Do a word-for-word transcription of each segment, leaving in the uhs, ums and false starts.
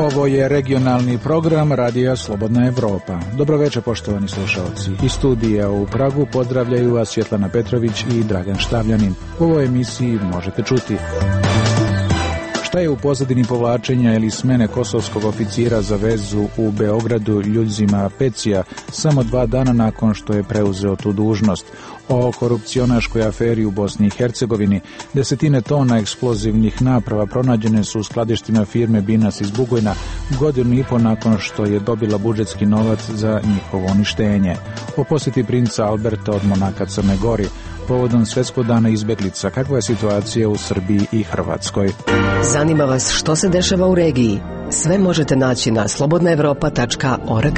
Ovo je regionalni program Radija Slobodna Evropa. Dobro večer, poštovani slušalci. Iz studija u Pragu pozdravljaju vas Svjetlana Petrović i Dragan Štavljanin. U ovoj emisiji možete čuti: šta je u pozadini povlačenja ili smene kosovskog oficira za vezu u Beogradu Ljuljzima Pecija samo dva dana nakon što je preuzeo tu dužnost; o korupcionaškoj aferi u Bosni i Hercegovini; desetine tona eksplozivnih naprava pronađene su u skladištima firme Binas iz Bugojna godinu i po nakon što je dobila budžetski novac za njihovo uništenje; o posjeti princa Alberta od Monaka Crne Gori povodom Svjetskog dana izbjeglica. Kakva je situacija u Srbiji i Hrvatskoj? Zanima vas što se dešava u regiji? Sve možete naći na slobodna evropa tačka org.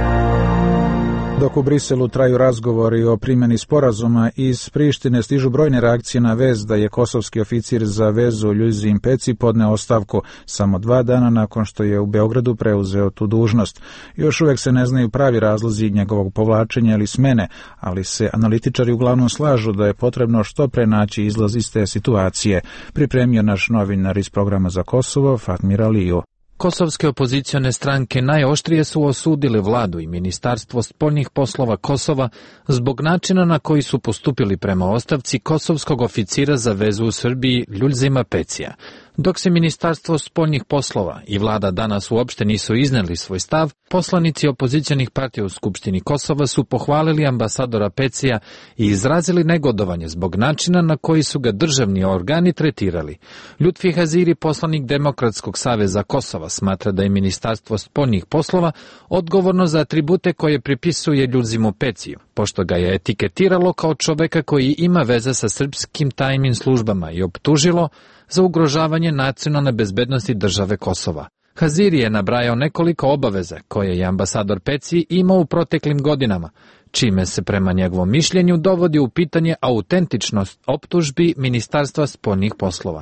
Dok u Briselu traju razgovori o primjeni sporazuma, iz Prištine stižu brojne reakcije na vez da je kosovski oficir za vezu Ljuljzim Peci podneo ostavku samo dva dana nakon što je u Beogradu preuzeo tu dužnost. Još uvijek se ne znaju pravi razlozi njegovog povlačenja ili smene, ali se analitičari uglavnom slažu da je potrebno što pre naći izlaz iz te situacije. Pripremio naš novinar iz programa za Kosovo, Fatmir Aliju. Kosovske opozicione stranke najoštrije su osudile vladu i Ministarstvo spoljnih poslova Kosova zbog načina na koji su postupili prema ostavci kosovskog oficira za vezu u Srbiji Ljuljzima Pecija. Dok se Ministarstvo spoljnih poslova i vlada danas uopšte nisu izneli svoj stav, poslanici opozicionih partija u Skupštini Kosova su pohvalili ambasadora Pecija i izrazili negodovanje zbog načina na koji su ga državni organi tretirali. Lutfi Haziri, poslanik Demokratskog saveza Kosova, smatra da je Ministarstvo spoljnih poslova odgovorno za atribute koje pripisuje Ljuljzimu Peciju, pošto ga je etiketiralo kao čoveka koji ima veze sa srpskim tajnim službama i optužilo za ugrožavanje nacionalne bezbednosti države Kosova. Haziri je nabrajao nekoliko obaveza koje je ambasador Peci imao u proteklim godinama, čime se prema njegovom mišljenju dovodi u pitanje autentičnost optužbi Ministarstva spoljnih poslova.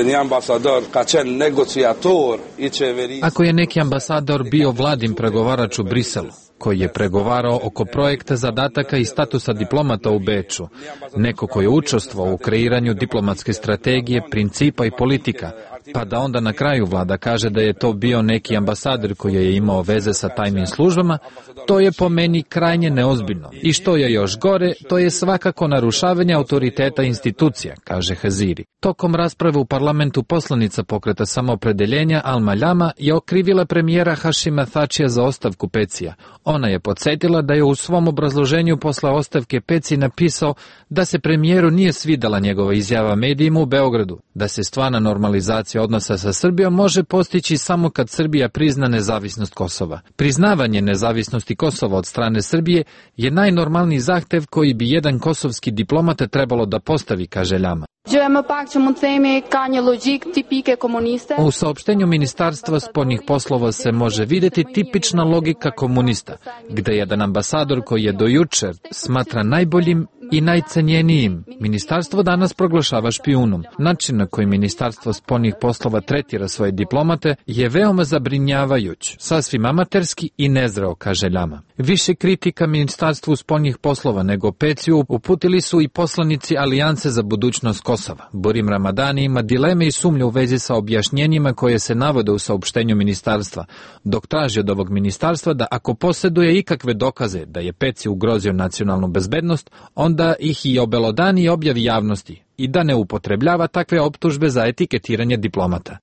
Ako je neki ambasador bio vladin pregovarač u Briselu, koji je pregovarao oko projekta zadataka i statusa diplomata u Beču, neko koji je učestvovao u kreiranju diplomatske strategije, principa i politika, pa da onda na kraju vlada kaže da je to bio neki ambasador koji je imao veze sa tajnim službama, to je po meni krajnje neozbiljno. I što je još gore, to je svakako narušavanje autoriteta institucija, kaže Haziri. Tokom rasprave u parlamentu poslanica pokreta samoopredeljenja Alma Ljama je okrivila premijera Hašima Thačija za ostavku Pecija. Ona je podsjetila da je u svom obrazloženju posle ostavke Peci napisao da se premijeru nije svidela njegova izjava medijima u Beogradu, da se stvarna normalizacija odnosa sa Srbijom može postići samo kad Srbija prizna nezavisnost Kosova. Priznavanje nezavisnosti Kosova od strane Srbije je najnormalniji zahtev koji bi jedan kosovski diplomata trebalo da postavi, kaže Ljama. U saopštenju Ministarstva spoljnih poslova se može vidjeti tipična logika komunista, gde jedan ambasador koji je do jučer smatra najboljim i najcenjenijim, ministarstvo danas proglašava špijunom. Način na koji Ministarstvo spoljnih poslova tretira svoje diplomate je veoma zabrinjavajuć, sasvim amaterski i nezreo, kaže Ljama. Više kritika Ministarstvu spoljnih poslova nego Peciju uputili su i poslanici Alijance za budućnost Kosova. Burim Ramadani ima dileme i sumnje u vezi sa objašnjenjima koje se navode u saopštenju ministarstva, dok traži od ovog ministarstva da ako posjeduje ikakve dokaze da je Peci ugrozio nacionalnu bezbednost, onda ih i obelodani i objavi javnosti i da ne upotrebljava takve optužbe za etiketiranje diplomata.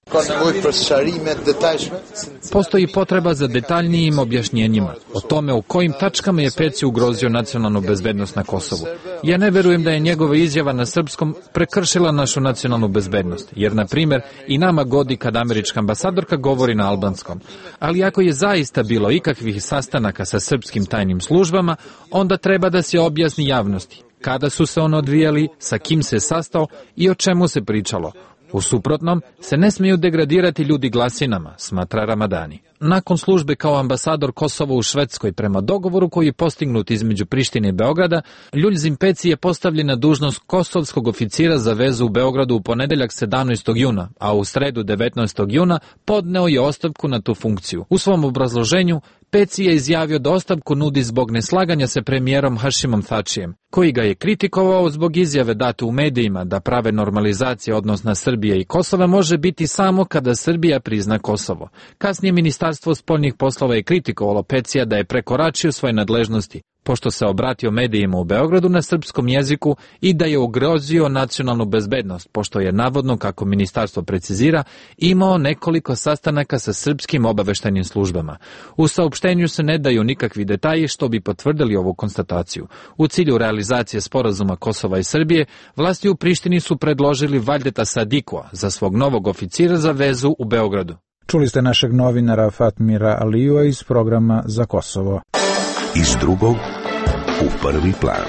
Postoji potreba za detaljnijim objašnjenjima o tome u kojim tačkama je Peci ugrozio nacionalnu bezbednost na Kosovu. Ja ne verujem da je njegova izjava na srpskom prekršila našu nacionalnu bezbednost, jer, na primjer, i nama godi kad američka ambasadorka govori na albanskom. Ali ako je zaista bilo ikakvih sastanaka sa srpskim tajnim službama, onda treba da se objasni javnosti kada su se ono odvijali, sa kim se sastao i o čemu se pričalo. U suprotnom, se ne smiju degradirati ljudi glasinama, smatra Ramadani. Nakon službe kao ambasador Kosova u Švedskoj prema dogovoru koji je postignut između Prištine i Beograda, Ljuljzim Peci je postavljen na dužnost kosovskog oficira za vezu u Beogradu u ponedeljak sedamnaestog juna, a u sredu devetnaestog juna podneo je ostavku na tu funkciju. U svom obrazloženju Peci je izjavio da ostavku nudi zbog neslaganja sa premijerom Hašimom Thačijem, koji ga je kritikovao zbog izjave date u medijima da prave normalizacija odnosna Srbije i Kosova može biti samo kada Srbija prizna Kosovo. Kasnije Ministarstvo spoljnih poslova je kritikovalo Pecija da je prekoračio svoje nadležnosti, pošto se obratio medijima u Beogradu na srpskom jeziku i da je ugrozio nacionalnu bezbednost, pošto je navodno, kako ministarstvo precizira, imao nekoliko sastanaka sa srpskim obaveštajnim službama. U saopštenju se ne daju nikakvi detalji što bi potvrdili ovu konstataciju. U cilju realizacije sporazuma Kosova i Srbije, vlasti u Prištini su predložili Valjeta Sadikoa za svog novog oficira za vezu u Beogradu. Čuli ste našeg novinara Fatmira Alijua iz programa Za Kosovo. Iz drugog u prvi plan.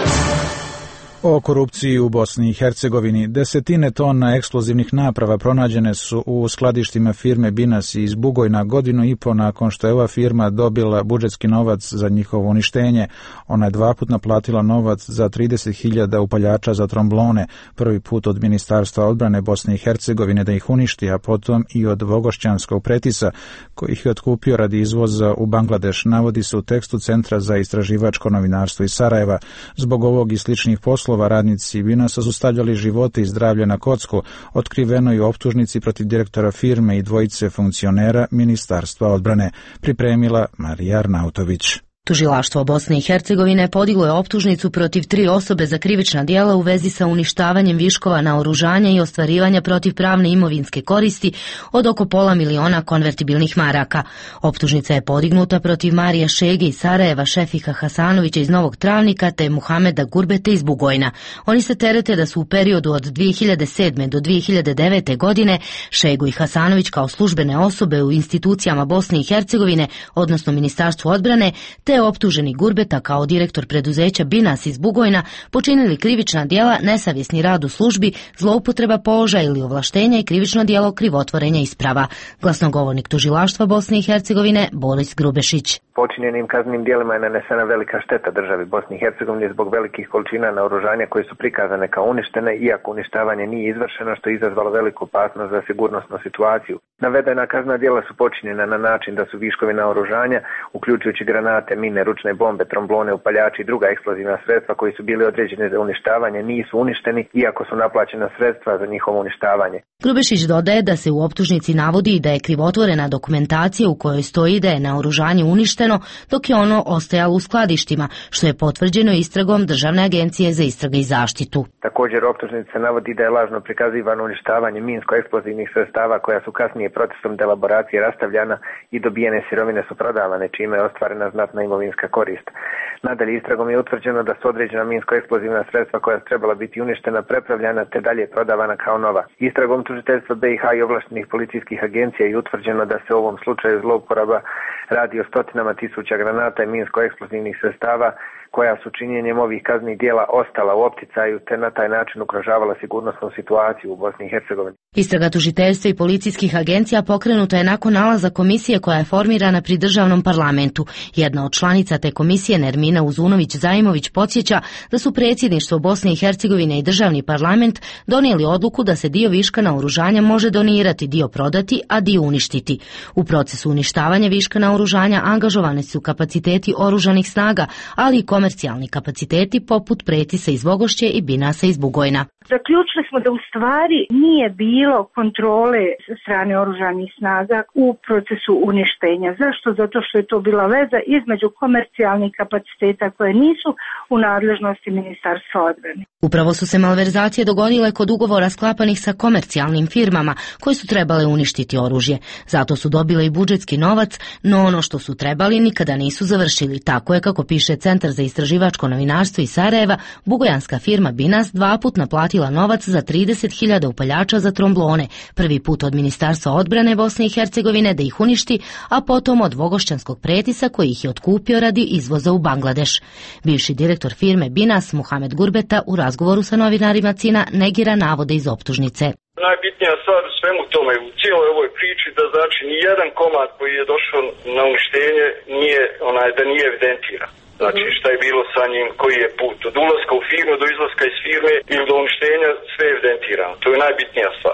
O korupciji u Bosni i Hercegovini. Desetine tona eksplozivnih naprava pronađene su u skladištima firme Binas iz Bugojna godinu i po nakon što je ova firma dobila budžetski novac za njihovo uništenje. Ona je dva put naplatila novac za trideset hiljada upaljača za tromblone, prvi put od Ministarstva odbrane Bosne i Hercegovine da ih uništi, a potom i od Vogošćanskog pretisa, koji ih je otkupio radi izvoza u Bangladeš, navodi se u tekstu Centra za istraživačko novinarstvo iz Sarajeva. Zbog ovog i sličnih poslova radnici Binasa su stavljali živote i zdravlje na kocku, otkriveno i u optužnici protiv direktora firme i dvojice funkcionera Ministarstva odbrane, pripremila Marija Arnautović. Tužilaštvo Bosne i Hercegovine podiglo je optužnicu protiv tri osobe za krivična djela u vezi sa uništavanjem viškova naoružanja i ostvarivanja protivpravne imovinske koristi od oko pola miliona konvertibilnih maraka. Optužnica je podignuta protiv Marija Šege iz Sarajeva, Šefika Hasanovića iz Novog Travnika te Muhameda Gurbete iz Bugojna. Oni se terete da su u periodu od dvije hiljade sedme do dvije hiljade devete. godine Šegu i Hasanović kao službene osobe u institucijama Bosne i Hercegovine, odnosno Ministarstvu odbrane, te optuženi Gurbeta kao direktor preduzeća Binas iz Bugojna počinili krivična djela nesavjesni rad u službi, zloupotreba položaja ili ovlaštenja i krivično djelo krivotvorenja isprava. Glasnogovornik tužilaštva Bosne i Hercegovine Boris Grubešić. Počinjenim kaznenim djelima je nanesena velika šteta državi Bosne i Hercegovine zbog velikih količina naoružanja koje su prikazane kao uništene, iako uništavanje nije izvršeno, što je izazvalo veliku opasnost za sigurnosnu situaciju. Navedena kaznena djela su počinjena na način da su viškovi naoružanja, uključujući granate, mine, ručne bombe, tromblone, upaljači i druga eksplozivna sredstva koji su bili određeni za uništavanje nisu uništeni, iako su naplaćena sredstva za njihovo uništavanje. Grubešić dodaje da se u optužnici navodi da je krivotvorena dokumentacija u kojoj stoji da je naoružanje uništeno, dok je ono ostajalo u skladištima, što je potvrđeno istragom Državne agencije za istrage i zaštitu. Također optužnica navodi da je lažno prikazivano uništavanje minsko-eksplozivnih sredstava koja su kasnije procesom delaboracije rastavljana i dobijene sirovine su prodavane, čime je ostvarena znatna imovinska korist. Nadalje, istragom je utvrđeno da su određena minsko-eksplozivna sredstva koja su trebala biti uništena prepravljana te dalje prodavana kao nova. Istragom tužiteljstva B i H i ovlaštenih policijskih agencija je utvrđeno da se u ovom slučaju zlouporaba radi o stotinama tisuća granata i minsko-eksplozivnih sredstava koja su činjenjem ovih kaznenih djela ostala u opticaju te na taj način ugrožavala sigurnosnu situaciju u Bosni i Hercegovini. Istraga tužiteljstva i policijskih agencija pokrenuta je nakon nalaza komisije koja je formirana pri državnom parlamentu. Jedna od članica te komisije, Nermina Uzunović-Zajmović, podsjeća da su predsjedništvo Bosne i Hercegovine i državni parlament donijeli odluku da se dio viška naoružanja može donirati, dio prodati, a dio uništiti. U procesu uništavanja viška naoružanja angažovani su kapaciteti oružanih snaga, ali i komercijalni kapaciteti poput Pretisa iz Vogošće i Binasa iz Bugojna. Zaključili smo da u stvari nije bilo kontrole sa strane oružanih snaga u procesu uništenja. Zašto? Zato što je to bila veza između komercijalnih kapaciteta koje nisu u nadležnosti Ministarstva odbrane. Upravo su se malverzacije dogodile kod ugovora sklapanih sa komercijalnim firmama koje su trebale uništiti oružje. Zato su dobile i budžetski novac, no ono što su trebali nikada nisu završili. Tako je, kako piše Centar za istraživačko novinarstvo iz Sarajeva, bugojanska firma Binas dva put naplatila novac za trideset hiljada upaljača za tromblone, prvi put od Ministarstva odbrane Bosne i Hercegovine da ih uništi, a potom od Vogošćanskog Pretisa koji ih je otkupio radi izvoza u Bangladeš. Bivši direktor firme Binas, Muhamed Gurbeta, u razgovoru sa novinarima Cina negira navode iz optužnice. Najbitnija stvar u svemu tome, u cijeloj ovoj priči, da znači ni jedan komad koji je došao na uništenje nije, onaj, da nije evidentiran. Znači šta je bilo sa njim, koji je put od ulaska u firmu do izlaska iz firme ili do uništenja, sve je evidentirano. To je najbitnija stvar.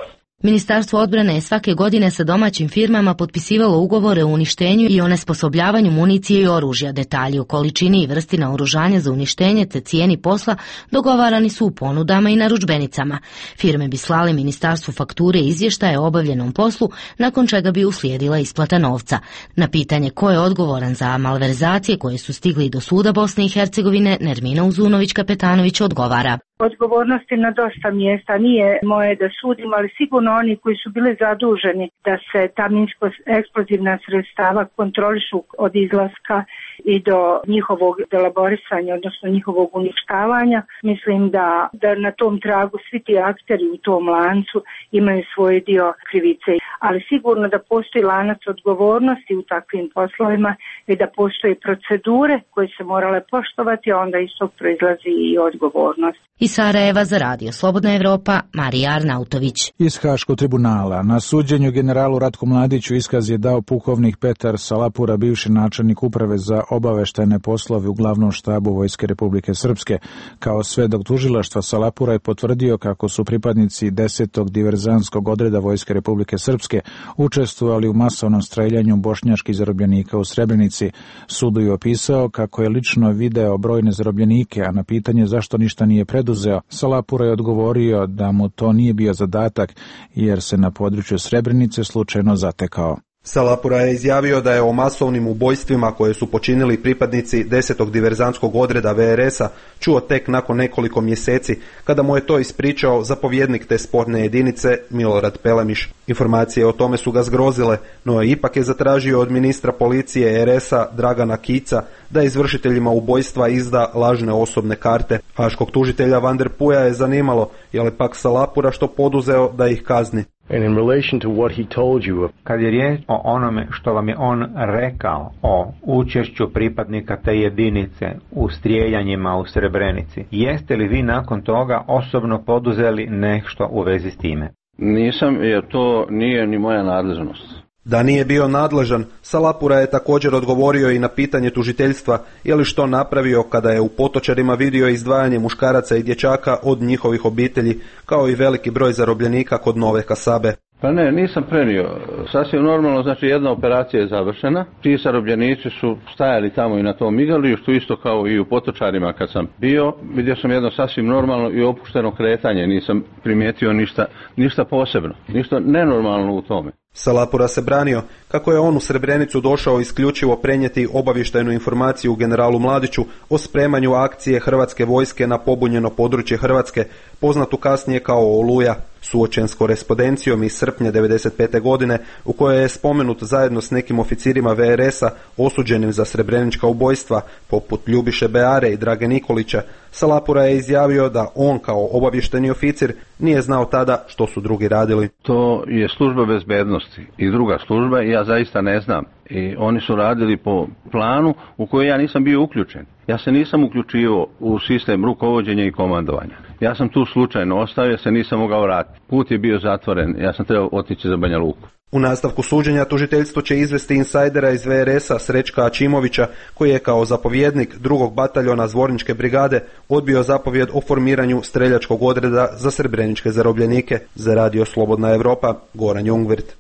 Ministarstvo odbrane je svake godine sa domaćim firmama potpisivalo ugovore o uništenju i onesposobljavanju municije i oružja. Detalji o količini i vrsti naoružanja za uništenje te cijeni posla dogovarani su u ponudama i narudžbenicama. Firme bi slale ministarstvu fakture i izvještaje o obavljenom poslu, nakon čega bi uslijedila isplata novca. Na pitanje ko je odgovoran za malverzacije koje su stigli do suda Bosne i Hercegovine, Nermina Uzunović-Kapetanović odgovara. Odgovornosti na dosta mjesta, nije moje da sudim, ali sigurno oni koji su bili zaduženi da se ta minsko-eksplozivna sredstava kontrolišu od izlaska i do njihovog delaborisanja, odnosno njihovog uništavanja. Mislim da, da na tom tragu svi ti akteri u tom lancu imaju svoj dio krivice, ali sigurno da postoji lanac odgovornosti u takvim poslovima i da postoje procedure koje se morale poštovati, a onda iz tog proizlazi i odgovornost. Iz Sarajeva za Radio Slobodna Evropa, Marija Arnautović. Iz Haškog tribunala. Na suđenju generalu Ratku Mladiću iskaz je dao pukovnik Petar Salapura, bivši načelnik uprave za obaveštajne poslove u glavnom štabu Vojske Republike Srpske. Kao svedok tužilaštva, Salapura je potvrdio kako su pripadnici desetog diverzantskog odreda Vojske Republike Srpske učestvovali u masovnom streljanju bošnjačkih zarobljenika u Srebrenici. Sudu je opisao kako je lično video brojne zarobljenike, a na pitanje zašto ništa nije preduzeo, Salapura je odgovorio da mu to nije bio zadatak jer se na području Srebrenice slučajno zatekao. Salapura je izjavio da je o masovnim ubojstvima koje su počinili pripadnici desetog diverzantskog odreda V R S-a čuo tek nakon nekoliko mjeseci, kada mu je to ispričao zapovjednik te sporne jedinice Milorad Pelemiš. Informacije o tome su ga zgrozile, no ipak je zatražio od ministra policije R S-a Dragana Kica da izvršiteljima ubojstva izda lažne osobne karte. Haškog tužitelja Van der Puja je zanimalo je li pak Salapura što poduzeo da ih kazni. And in relation to what he told you, kad je riječ o onome što vam je on rekao o učešću pripadnika te jedinice u strijeljanjima u Srebrenici, jeste li vi nakon toga osobno poduzeli nešto u vezi s time? Nisam, jer to nije ni moja nadležnost. Da nije bio nadležan, Salapura je također odgovorio i na pitanje tužiteljstva je li što napravio kada je u Potočarima vidio izdvajanje muškaraca i dječaka od njihovih obitelji, kao i veliki broj zarobljenika kod Nove Kasabe. Pa ne, nisam prenio. Sasvim normalno, znači jedna operacija je završena. Ti zarobljenici su stajali tamo i na tom igralištu, isto kao i u Potočarima kad sam bio. Vidio sam jedno sasvim normalno i opušteno kretanje, nisam primijetio ništa, ništa posebno, ništa nenormalno u tome. Salapura se branio kako je on u Srebrenicu došao isključivo prenijeti obavještajnu informaciju generalu Mladiću o spremanju akcije hrvatske vojske na pobunjeno područje Hrvatske, poznatu kasnije kao Oluja, suočen s korespondencijom iz srpnja devedeset pete godine u kojoj je spomenut zajedno s nekim oficirima V R S-a osuđenim za srebrenička ubojstva poput Ljubiše Beare i Drage Nikolića. Salapura je izjavio da on kao obavještajni oficir nije znao tada što su drugi radili. To je služba bezbednosti i druga služba i ja zaista ne znam. I oni su radili po planu u koji ja nisam bio uključen. Ja se nisam uključio u sistem rukovođenja i komandovanja. Ja sam tu slučajno ostavio, se nisam mogao vratiti. Put je bio zatvoren, ja sam trebao otići za Banja Luku. U nastavku suđenja tužiteljstvo će izvesti insajdera iz V R S-a Srećka Ačimovića, koji je kao zapovjednik drugog bataljona Zvorničke brigade odbio zapovjed o formiranju streljačkog odreda za srebreničke zarobljenike. Za Radio Slobodna Evropa, Goran Jungwirth.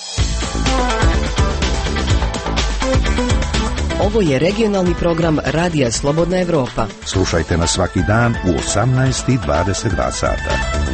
Ovo je regionalni program Radija Slobodna Evropa. Slušajte nas svaki dan u osamnaest i dvadeset dva sata.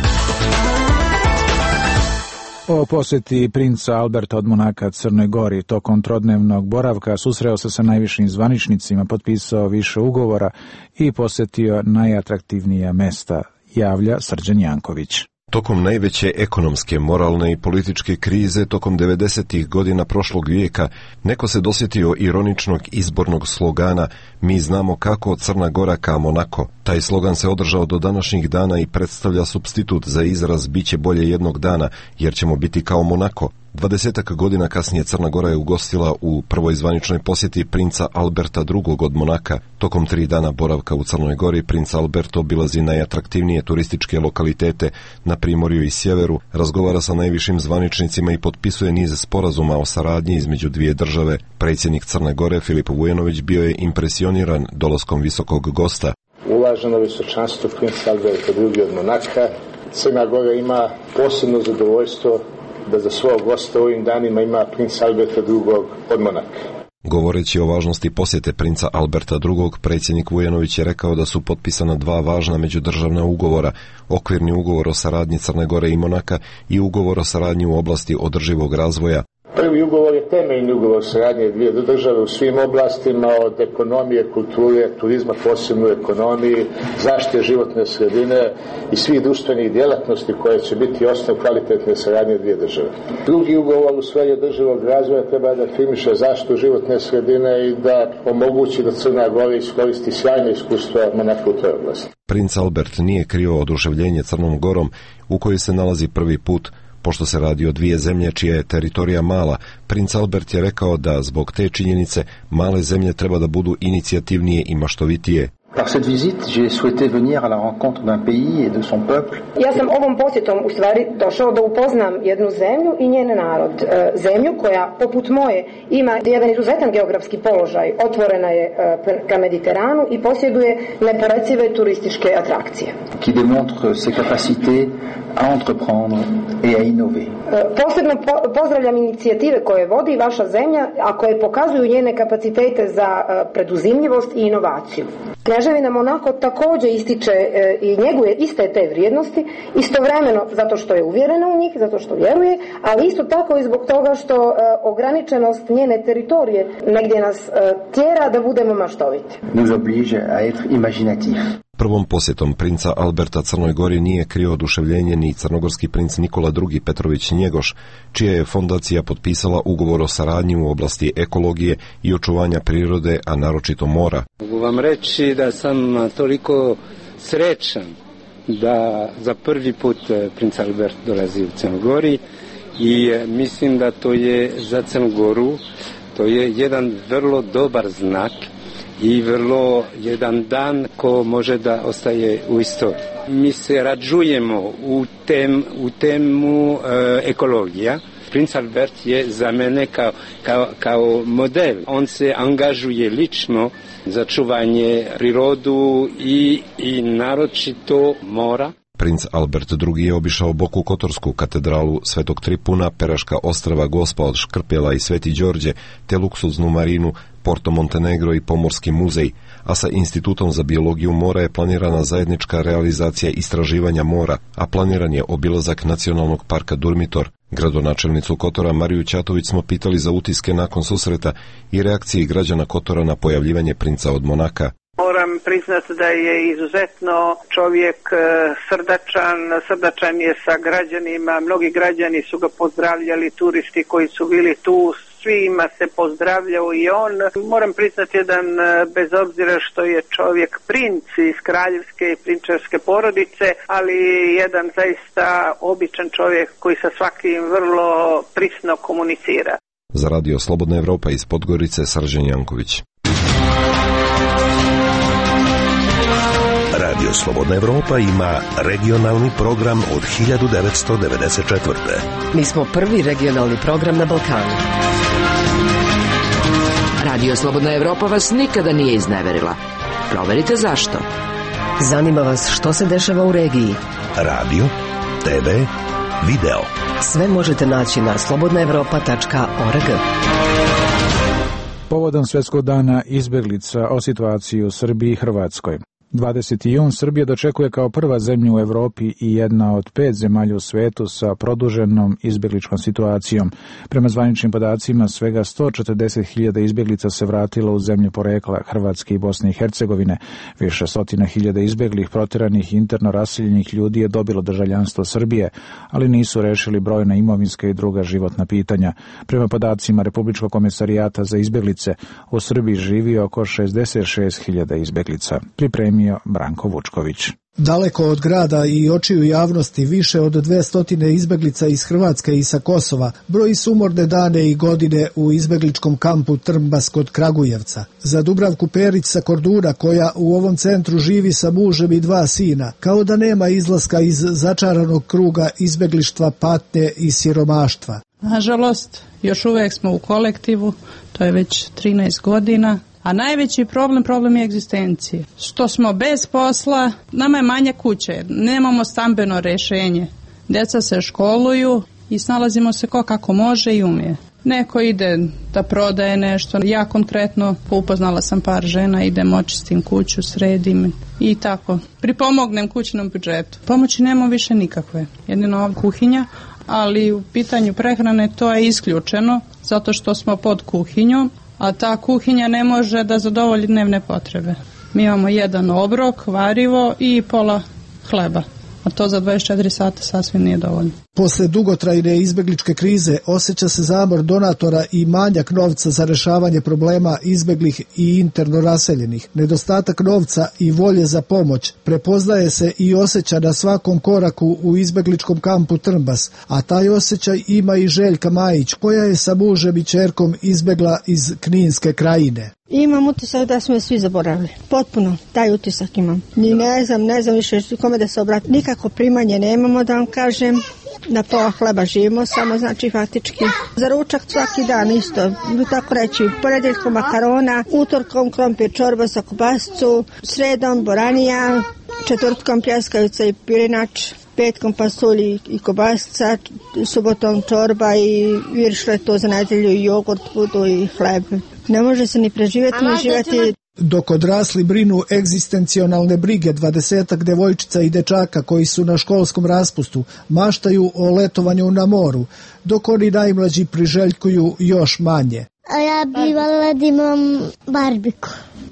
O posjeti princa Alberta od Monaka Crnoj Gori. Tokom trodnevnog boravka susreo se sa najvišim zvaničnicima, potpisao više ugovora i posjetio najatraktivnija mesta, javlja Srđan Janković. Tokom najveće ekonomske, moralne i političke krize tokom devedesetih godina prošlog vijeka neko se dosjetio ironičnog izbornog slogana "Mi znamo kako, Crna Gora ka Monako". Taj slogan se održao do današnjih dana i predstavlja supstitut za izraz "Biće bolje jednog dana jer ćemo biti kao Monako". Dvadesetak godina kasnije Crna Gora je ugostila u prvoj zvaničnoj posjeti princa Alberta drugog od Monaka. Tokom tri dana boravka u Crnoj Gori princ Albert obilazi najatraktivnije turističke lokalitete na primorju i sjeveru, razgovara sa najvišim zvaničnicima i potpisuje niz sporazuma o saradnji između dvije države. Predsjednik Crne Gore Filip Vujanović bio je impresioniran dolaskom visokog gosta. Uvaženo visočanstvo princ Albert drugi od Monaka, Crna Gora ima posebno zadovoljstvo da za svog gosta ovim danima ima princ Alberta drugog od Monaka. Govoreći o važnosti posjete princa Alberta drugog, predsjednik Vujanović je rekao da su potpisana dva važna međudržavna ugovora, okvirni ugovor o saradnji Crne Gore i Monaka i ugovor o saradnji u oblasti održivog razvoja. Prvi ugovor je temeljni ugovor saradnje dvije države u svim oblastima, od ekonomije, kulture, turizma, posebno ekonomiji, zaštite životne sredine i svih društvenih djelatnosti koje će biti osnov kvalitetne saradnje dvije države. Drugi ugovor u sferi održivog razvoja treba da afirmiše zaštitu životne sredine i da omogući da Crna Gora iskoristi sjajne iskustva Monaka u toj oblasti. Princ Albert nije krio oduševljenje Crnom Gorom u kojoj se nalazi prvi put. Pošto se radi o dvije zemlje čija je teritorija mala, princ Albert je rekao da zbog te činjenice male zemlje treba da budu inicijativnije i maštovitije. Par cette visite, j'ai souhaité venir à la rencontre d'un pays et de son peuple. Ja sam ovom posjetom u stvari došao da upoznam jednu zemlju i njen narod. Zemlju koja, poput moje, ima jedan izuzetan geografski položaj, otvorena je ka Mediteranu i posjeduje neporecive turističke atrakcije. Qui démontre ses capacités à entreprendre et à innover. Posebno po, pozdravljam inicijative koje vodi vaša zemlja, a koje pokazuju njene kapacitete za preduzimljivost i inovaciju. Kneževina Monako također ističe e, i njeguje iste te vrijednosti, istovremeno zato što je uvjerena u njih, zato što vjeruje, ali isto tako i zbog toga što e, ograničenost njene teritorije negdje nas e, tjera da budemo maštoviti. Nous oblige à être imaginatif. Prvom posjetom princa Alberta Crnoj Gori nije krio oduševljenje ni crnogorski princ Nikola drugi Petrović Njegoš, čija je fondacija potpisala ugovor o saradnji u oblasti ekologije i očuvanja prirode, a naročito mora. Mogu vam reći da sam toliko srećan da za prvi put princ Albert dolazi u Crnu Gori i mislim da to je za Crnu Goru, to je jedan vrlo dobar znak i vrlo jedan dan ko može da ostaje u istoriji. Mi se rađujemo u, tem, u temu e, ekologija. Princ Albert je za mene kao, kao, kao model. On se angažuje lično za čuvanje prirodu i, i naročito mora. Princ Albert drugi je obišao Boku Kotorsku, katedralu Svetog Tripuna, Peraška ostrva Gospa od Škrpjela i Sveti Đorđe, te luksuznu marinu, Porto Montenegro i Pomorski muzej, a sa Institutom za biologiju mora je planirana zajednička realizacija istraživanja mora, a planiran je obilazak Nacionalnog parka Durmitor. Gradonačelnicu Kotora Mariju Ćatović smo pitali za utiske nakon susreta i reakcije građana Kotora na pojavljivanje princa od Monaka. Moram priznati da je izuzetno čovjek srdačan, srdačan je sa građanima, mnogi građani su ga pozdravljali, turisti koji su bili tu, svima se pozdravljao i on. Moram priznati jedan, bez obzira što je čovjek princ iz kraljevske i prinčevske porodice, ali jedan zaista običan čovjek koji sa svakim vrlo prisno komunicira. Za Radio Slobodna Evropa iz Podgorice, Srđan Janković. Radio Slobodna Evropa ima regionalni program od hiljadu devetsto devedeset četvrte. Mi smo prvi regionalni program na Balkanu. Radio Slobodna Evropa vas nikada nije izneverila. Proverite zašto. Zanima vas što se dešava u regiji. Radio, te ve, video. Sve možete naći na slobodna evropa tačka org. Povodom Svjetskog dana izbjeglica o situaciji u Srbiji i Hrvatskoj. dvadeseti jun Srbija dočekuje kao prva zemlja u Europi i jedna od pet zemalja u svetu sa produženom izbjegličkom situacijom. Prema zvaničnim podacima, svega sto četrdeset hiljada izbjeglica se vratilo u zemlju porekla Hrvatske i Bosne i Hercegovine. Više stotina hiljada izbjeglih, protjeranih i interno raseljenih ljudi je dobilo državljanstvo Srbije, ali nisu rešili brojna imovinska i druga životna pitanja. Prema podacima Republičkog komesarijata za izbjeglice, u Srbiji živi oko šezdeset šest hiljada izbjeglica. Pripremio Branko Vučković. Daleko od grada i očiju javnosti više od dvesta izbjeglica iz Hrvatske i sa Kosova broji sumorne dane i godine u izbjegličkom kampu Trmbas kod Kragujevca. Za Dubravku Perić sa Korduna, koja u ovom centru živi sa mužem i dva sina, kao da nema izlaska iz začaranog kruga izbjeglištva, patnje i siromaštva. Nažalost, još uvijek smo u kolektivu, to je već trinaest godina, A najveći problem, problem je egzistencije. Što smo bez posla, nama je manje kuće, nemamo stambeno rješenje. Djeca se školuju i snalazimo se ko kako može i umije. Neko ide da prodaje nešto. Ja konkretno upoznala sam par žena, idem očistim kuću, sredim i tako. Pripomognem kućnom budžetu. Pomoći nema više nikakve. Jedino ova kuhinja, ali u pitanju prehrane to je isključeno zato što smo pod kuhinjom, a ta kuhinja ne može da zadovolji dnevne potrebe. Mi imamo jedan obrok, varivo i pola hleba. A to za dvadeset četiri sata sasvim nije dovoljno. Posle dugotrajne izbegličke krize osjeća se zamor donatora i manjak novca za rešavanje problema izbeglih i interno raseljenih. Nedostatak novca i volje za pomoć prepoznaje se i osjeća na svakom koraku u izbegličkom kampu Trmbas, a taj osjećaj ima i Željka Majić, koja je sa mužem i ćerkom izbegla iz Kninske krajine. Imam utisak da smo je svi zaboravili. Potpuno, taj utisak imam. Ni ne znam, ne znam više kome da se obrati. Nikako primanje nemamo, da vam kažem. Na pola hleba živimo, samo znači faktički. Za ručak svaki dan isto, tako reći, ponedjeljkom makarona, utorkom krompir čorba sa kobasicu, sredom boranija, četvrtkom pljeskavica i pirinač, petkom pasulj i kobasica, subotom čorba i viršle to za nedjelju i jogurt, budu i hleb. Ne može se ni preživjeti, ni živjeti. Dok odrasli brinu egzistencionalne brige, dvadesetak devojčica i dečaka koji su na školskom raspustu maštaju o letovanju na moru, dok oni najmlađi priželjkuju još manje. A ja bi voljela da imam barbiku.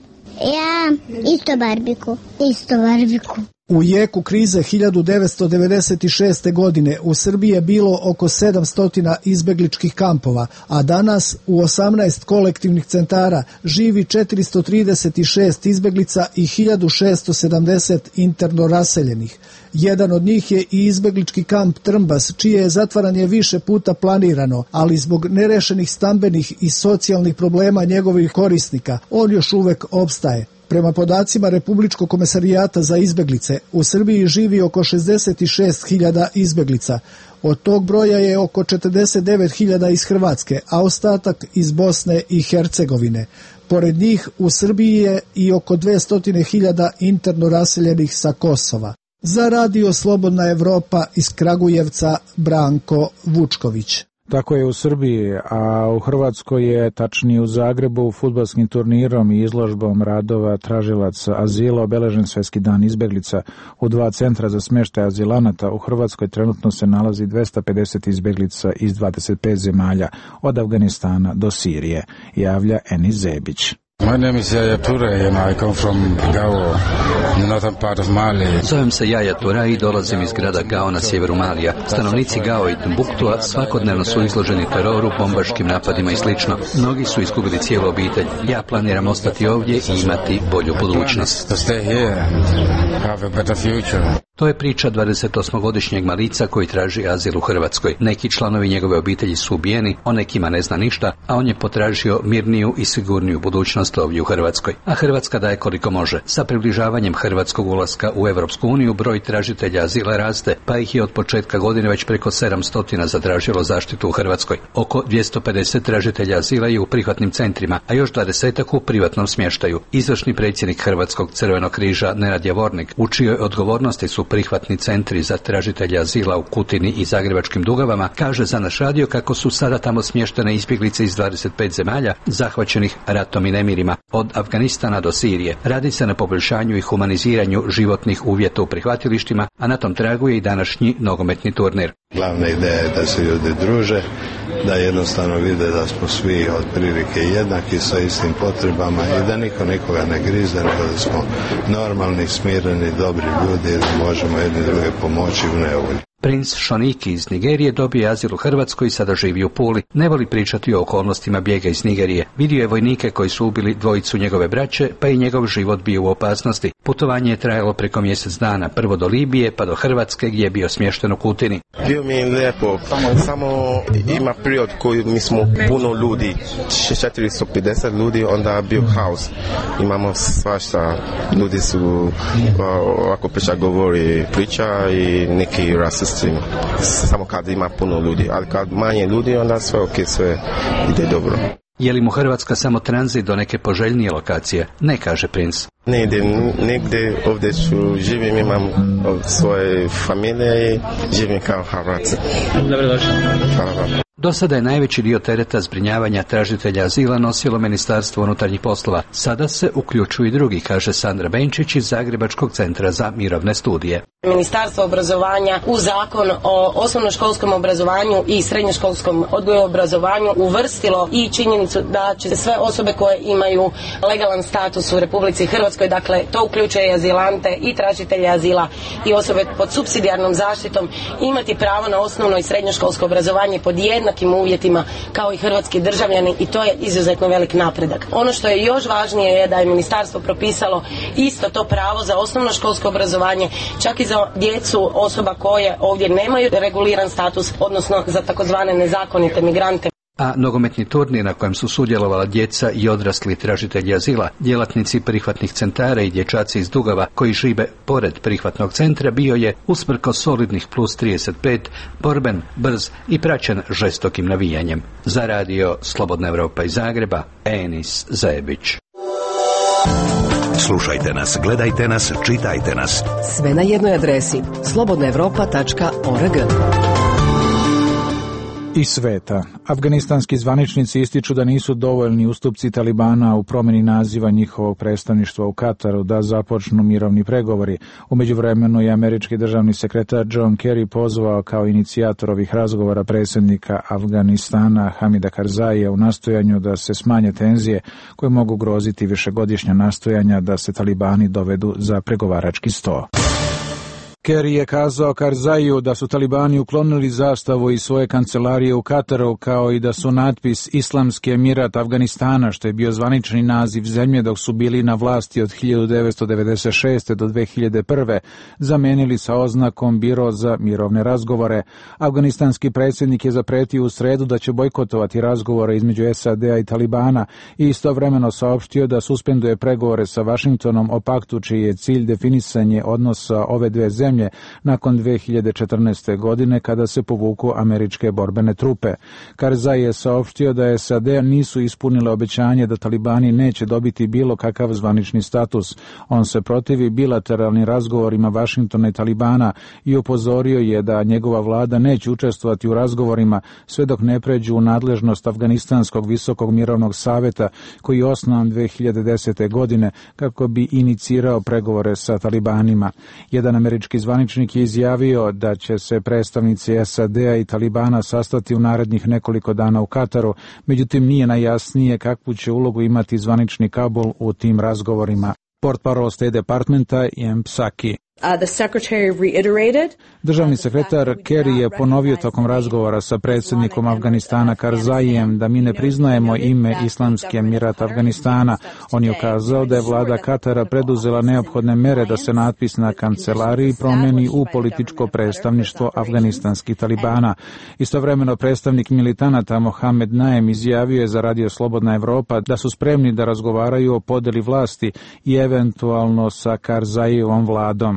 Ja isto barbiku, isto barbiku. U jeku krize hiljadu devetsto devedeset šeste. godine u Srbiji je bilo oko sedamsto izbegličkih kampova, a danas u osamnaest kolektivnih centara živi četiristo trideset šest izbeglica i hiljadu šesto sedamdeset interno raseljenih. Jedan od njih je i izbeglički kamp Trmbas, čije je zatvaranje više puta planirano, ali zbog nerešenih stambenih i socijalnih problema njegovih korisnika, on još uvek opstaje. Prema podacima Republičkog komesarijata za izbeglice, u Srbiji živi oko šezdeset šest hiljada izbeglica. Od tog broja je oko četrdeset devet hiljada iz Hrvatske, a ostatak iz Bosne i Hercegovine. Pored njih u Srbiji je i oko dvesta hiljada interno raseljenih sa Kosova. Za Radio Slobodna Evropa iz Kragujevca, Branko Vučković. Tako je u Srbiji, a u Hrvatskoj je, tačnije u Zagrebu, fudbalskim turnirom i izložbom radova tražilaca azila obeležen Svetski dan izbeglica. U dva centra za smještaj azilanata u Hrvatskoj trenutno se nalazi dvesta pedeset izbeglica iz dvadeset pet zemalja, od Afganistana do Sirije, javlja Enis Zebić. My name is Yaya Toure and I come from Gao, the northern part of Mali. Zovem se Yaya Toure i dolazim iz grada Gao na sjeveru Malija. Stanovnici Gao i Timbuktua svakodnevno su izloženi teroru, bombaškim napadima i slično. Mnogi su izgubili cijelu obitelj. Ja planiram ostati ovdje i imati bolju budućnost. To stay here and have a better future. To je priča dvadesetosmogodišnjeg Malica koji traži azil u Hrvatskoj. Neki članovi njegove obitelji su ubijeni, o nekima ne zna ništa, a on je potražio mirniju i sigurniju budućnost ovdje u Hrvatskoj. A Hrvatska daje koliko može. Sa približavanjem hrvatskog ulaska u Europsku uniju broj tražitelja azila raste, pa ih je od početka godine već preko sedamsto zatražilo zaštitu u Hrvatskoj. Oko dvjesto pedeset tražitelja azila je u prihvatnim centrima, a još dvadesetak u privatnom smještaju. Izvršni predsjednik Hrvatskog crvenog križa Nenad Javornik, u čijoj odgovornosti su prihvatni centri za tražitelja azila u Kutini i Zagrebačkim Dugavama, kaže za naš radio kako su sada tamo smještene izbjeglice iz dvadeset pet zemalja zahvaćenih ratom i nemirima, od Afganistana do Sirije. Radi se na poboljšanju i humaniziranju životnih uvjeta u prihvatilištima, a na tom tragu je i današnji nogometni turnir. Glavna ideja je da se ljudi druže, da jednostavno vide da smo svi otprilike jednaki sa istim potrebama i da niko nikoga ne grize, nego da smo normalni, smireni, dobri ljudi i da možemo jedni druge pomoći u nevolji. Princ Šoniki iz Nigerije dobio azil u Hrvatskoj i sada živi u Puli. Ne voli pričati o okolnostima bijega iz Nigerije. Vidio je vojnike koji su ubili dvojicu njegove braće, pa i njegov život bio u opasnosti. Putovanje je trajalo preko mjesec dana, prvo do Libije, pa do Hrvatske gdje je bio smješten u Kutini. Bio mi je lijepo, samo ima period koji mi smo puno ljudi, četiristo pedeset ljudi, onda bio haos. Imamo svašta, ljudi su ovako priča govori priča i neki rasisti. Samo kad ima puno ljudi, ali kad manje ljudi onda sve ok, sve ide dobro. Je li mu Hrvatska samo tranzit do neke poželjnije lokacije? Ne, kaže princ. Ne idem nigde, ovdje ću živim, imam svoje familije i živim kao Hrvatska. Dobrodošli. Hvala vam. Do sada je najveći dio tereta zbrinjavanja tražitelja azila nosilo Ministarstvo unutarnjih poslova. Sada se uključuju i drugi, kaže Sandra Benčić iz Zagrebačkog centra za mirovne studije. Ministarstvo obrazovanja u zakon o osnovnoškolskom obrazovanju i srednjoškolskom odgoju i obrazovanju uvrstilo i činjenicu da će sve osobe koje imaju legalan status u Republici Hrvatskoj, dakle to uključuje i azilante i tražitelje azila i osobe pod supsidijarnom zaštitom, imati pravo na osnovno i srednjoškolsko obrazovanje pod jednakim uvjetima kao i hrvatski državljani i to je izuzetno velik napredak. Ono što je još važnije je da je ministarstvo propisalo isto to pravo za osnovnoškolsko obrazovanje, čak i za djecu osoba koje ovdje nemaju reguliran status, odnosno za takozvane nezakonite migrante. A nogometni turnir na kojem su sudjelovala djeca i odrasli tražitelji azila, djelatnici prihvatnih centara i dječaci iz Dugava koji žive pored prihvatnog centra bio je, usprkos solidnih plus trideset pet, borben, brz i praćen žestokim navijanjem. Za radio Slobodna Evropa iz Zagreba, Enis Zajebić. Slušajte nas, gledajte nas, čitajte nas. Sve na jednoj adresi slobodna evropa tačka org. Iz sveta. Afganistanski zvaničnici ističu da nisu dovoljni ustupci Talibana u promjeni naziva njihovog predstavništva u Kataru da započnu mirovni pregovori. U međuvremenu je američki državni sekretar John Kerry pozvao kao inicijator ovih razgovora predsjednika Afganistana Hamida Karzaija u nastojanju da se smanje tenzije koje mogu groziti višegodišnja nastojanja da se Talibani dovedu za pregovarački sto. Kerry je kazao Karzaiju da su Talibani uklonili zastavu iz svoje kancelarije u Kataru, kao i da su natpis Islamski emirat Afganistana, što je bio zvanični naziv zemlje dok su bili na vlasti od hiljadu devetsto devedeset šeste do dve hiljade prve, zamenili sa oznakom Biro za mirovne razgovore. Afganistanski predsjednik je zapretio u sredu da će bojkotovati razgovore između S A D-a i Talibana i istovremeno saopštio da suspenduje pregovore sa Vašingtonom o paktu čiji je cilj definisanje odnosa ove dve zemlje nakon dve hiljade četrnaeste. godine kada se povuku američke borbene trupe. Karzai je saopštio da S A D nisu ispunile obećanje da Talibani neće dobiti bilo kakav zvanični status. On se protivi bilateralnim razgovorima Vašingtona i Talibana i upozorio je da njegova vlada neće učestvovati u razgovorima sve dok ne pređu u nadležnost Afganistanskog visokog mirovnog saveta koji je osnovan dve hiljade desete. godine kako bi inicirao pregovore sa Talibanima. Jedan američki zvaničnik je izjavio da će se predstavnici S A D-a i Talibana sastati u narednih nekoliko dana u Kataru, međutim nije najjasnije kakvu će ulogu imati zvanični Kabul u tim razgovorima. Portparol State Departmenta Jem Psaki. Uh, the secretary reiterated. Državni sekretar Kerry je ponovio tokom razgovora sa predsjednikom Afganistana Karzaijem da mi ne priznajemo ime Islamski emirat Afganistana. On je ukazao da je vlada Katara preduzela neophodne mere da se natpis na kancelariji promeni u političko predstavništvo afganistanskih Talibana. Istovremeno predstavnik militanata Mohamed Naem izjavio je za radio Slobodna Evropa da su spremni da razgovaraju o podeli vlasti i eventualno sa Karzaijevom vladom.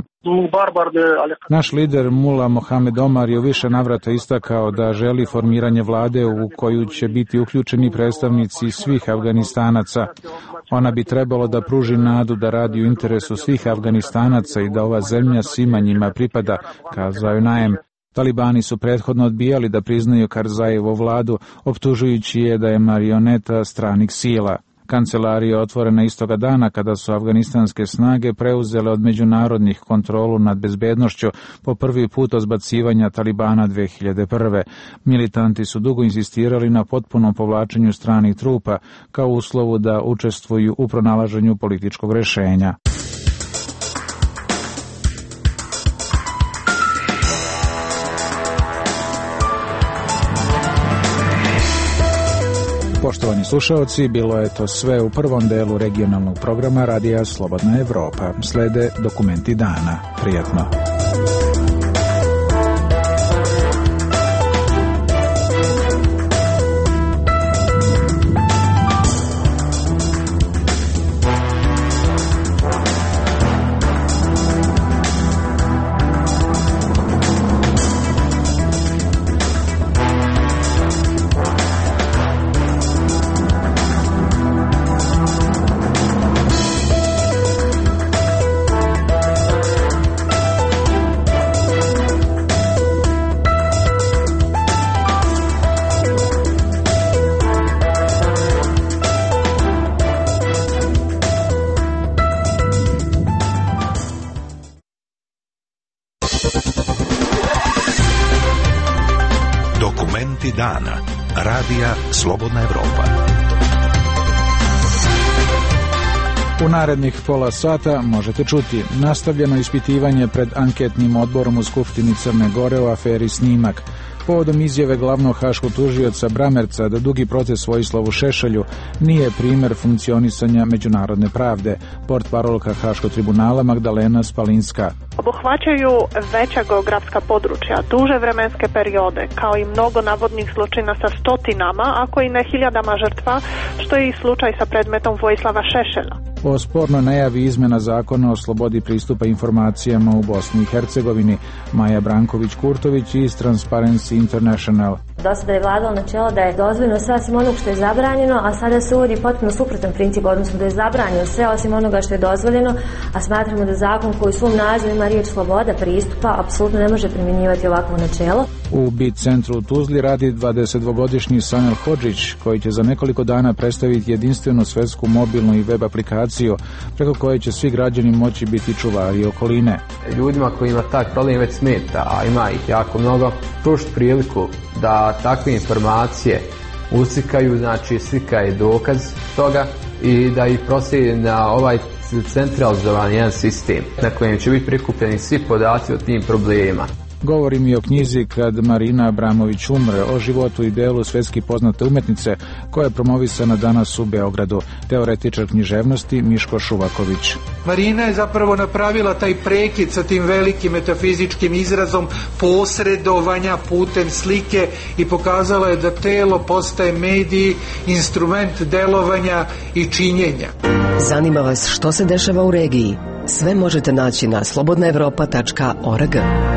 Naš lider Mula Mohamed Omar je u više navrata istakao da želi formiranje vlade u koju će biti uključeni predstavnici svih Afganistanaca. Ona bi trebalo da pruži nadu da radi u interesu svih Afganistanaca i da ova zemlja svima njima pripada, kazao je Naem. Talibani su prethodno odbijali da priznaju Karzajevu vladu, optužujući je da je marioneta stranih sila. Kancelarija je otvorena istoga dana kada su afganistanske snage preuzele od međunarodnih kontrolu nad bezbednošću po prvi put od zbacivanja Talibana dve hiljade prve. Militanti su dugo insistirali na potpunom povlačenju stranih trupa kao uslovu da učestvuju u pronalaženju političkog rešenja. Poštovani slušalci, bilo je to sve u prvom delu regionalnog programa Radija Slobodna Evropa. Slede dokumenti dana. Prijatno. Momenti dana. Radija Slobodna Evropa. U narednih pola sata možete čuti nastavljeno ispitivanje pred anketnim odborom u Skupštini Crne Gore o aferi Snimak. Povodom izjave glavnog haškog tužioca Bramerca da dugi proces Vojislavu Šešelju nije primer funkcionisanja međunarodne pravde, portparolka Haškog tribunala Magdalena Spalinska. Obuhvaćaju veća geografska područja, duže vremenske periode, kao i mnogo navodnih zločina sa stotinama, ako i ne hiljadama žrtva, što je i slučaj sa predmetom Vojislava Šešelja. O sporno najavi izmena zakona o slobodi pristupa informacijama u Bosni i Hercegovini, Maja Branković-Kurtović iz Transparency International. Do sada je vladalo načelo da je dozvoljeno sve osim onog što je zabranjeno, a sada se uvodi potpuno suprotan princip, odnosno da je zabranjeno sve osim onoga što je dozvoljeno, a smatramo da zakon koji u svom nazivu ima riječ sloboda pristupa apsolutno ne može primjenjivati ovakvo načelo. U Bit centru u Tuzli radi dvadesetdvogodišnji Sanel Hodžić, koji će za nekoliko dana predstaviti jedinstvenu svetsku mobilnu i web aplikaciju preko koje će svi građani moći biti čuvari okoline. Ljudima kojima taj problem već smeta, a ima ih jako mnogo, pružiti priliku da takve informacije uslikaju, znači slika je dokaz toga i da ih proslijedi na ovaj centralizovan jedan sistem na kojem će biti prikupljeni svi podaci o tim problemima. Govorim i o knjizi Kad Marina Abramović umre, o životu i delu svjetski poznate umetnice koja je promovisana danas u Beogradu. Teoretičar književnosti Miško Šuvaković. Marina je zapravo napravila taj prekid sa tim velikim metafizičkim izrazom posredovanja putem slike i pokazala je da telo postaje medij, instrument delovanja i činjenja. Zanima vas što se dešava u regiji? Sve možete naći na slobodna evropa tačka org.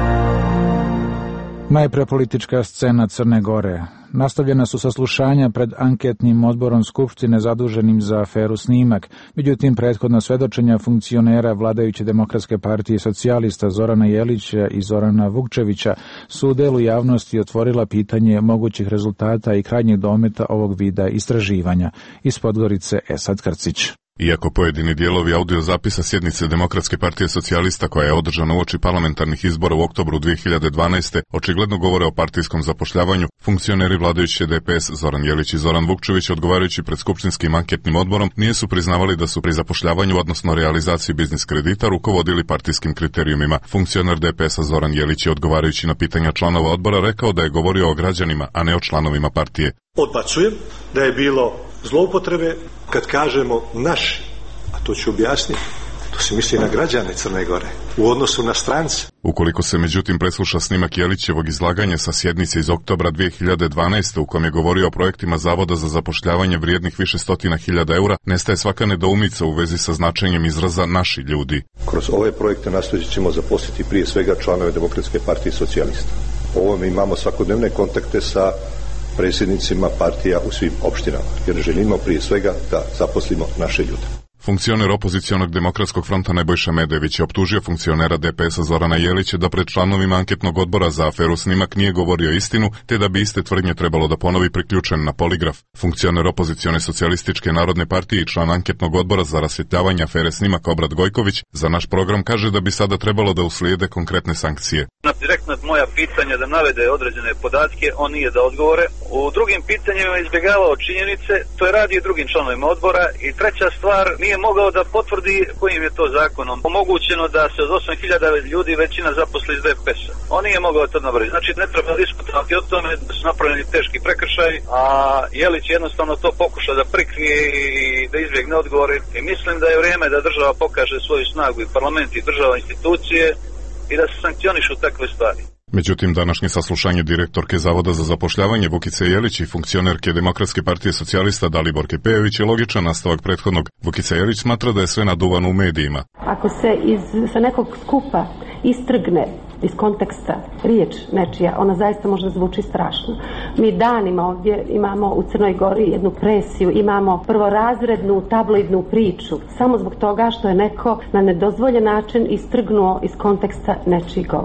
Najpre politička scena Crne Gore. Nastavljena su saslušanja pred anketnim odborom Skupštine zaduženim za aferu Snimak. Međutim, prethodna svedočenja funkcionera vladajuće Demokratske partije socijalista Zorana Jelića i Zorana Vukčevića su u delu javnosti otvorila pitanje mogućih rezultata i krajnjeg dometa ovog vida istraživanja. Iz Podgorice Esad Krcić. Iako pojedini dijelovi audio zapisa sjednice Demokratske partije socijalista koja je održana uoči parlamentarnih izbora u oktobru dvije hiljade dvanaeste očigledno govore o partijskom zapošljavanju, funkcioneri vladajuće D P S Zoran Jelić i Zoran Vukčević odgovarajući pred skupštinskim anketnim odborom nisu priznavali da su pri zapošljavanju, odnosno realizaciji biznis kredita, rukovodili partijskim kriterijumima. Funkcioner D P S-a Zoran Jelić je odgovarajući na pitanja članova odbora rekao da je govorio o građanima, a ne o članovima partije. Odbacujem da je bilo zloupotrebe. Kad kažemo naši, a to ću objasniti, to se misli na građane Crne Gore, u odnosu na strance. Ukoliko se međutim presluša snimak Jelićevog izlaganja sa sjednice iz oktobra dvije hiljade dvanaeste u kojem je govorio o projektima Zavoda za zapošljavanje vrijednih više stotina hiljada eura, nestaje svaka nedoumica u vezi sa značenjem izraza naši ljudi. Kroz ove projekte nastojat ćemo zaposliti prije svega članove Demokratske partije socijalista. Ovome imamo svakodnevne kontakte sa predsjednicima partija u svim opštinama, jer želimo prije svega da zaposlimo naše ljude. Funkcioner opozicionog Demokratskog fronta Nebojša Medević je optužio funkcionera D P S-a Zorana Jelića da pred članovima anketnog odbora za aferu Snimak nije govorio istinu, te da bi iste tvrdnje trebalo da ponovi priključen na poligraf. Funkcioner opozicione socijalističke narodne partije i član anketnog odbora za rasvjetljavanje afere Snimak Obrad Gojković za naš program kaže da bi sada trebalo da uslijede konkretne sankcije. Na direktna moja pitanja da navede određene podatke, on nije da odgovore. U drugim pitanjima je izbjegavao činjenice, to je radio drugim članovima odbora. I treća stvar, nije mogao da potvrdi kojim je to zakonom omogućeno da se od osam hiljada ljudi većina zaposli iz D P S-a. On nije mogao to nabrati. Znači ne treba diskutovati o tome da su napravljeni teški prekršaj, a Jelić jednostavno to pokuša da prikrije i da izbjegne odgovore. I mislim da je vrijeme da država pokaže svoju snagu i parlament i država institucije i da se sankcionišu takve stvari. Međutim, današnje saslušanje direktorke Zavoda za zapošljavanje Vukice Jelić i funkcionerke Demokratske partije socijalista Daliborke Pejović je logičan nastavak prethodnog. Vukica Jelić smatra da je sve naduvano u medijima. Ako se iz, sa nekog skupa istrgne iz konteksta riječ nečija, ona zaista može da zvuči strašno. Mi danima ovdje imamo u Crnoj Gori jednu presiju, imamo prvorazrednu tabloidnu priču, samo zbog toga što je neko na nedozvoljen način istrgnuo iz konteksta nečiji govor.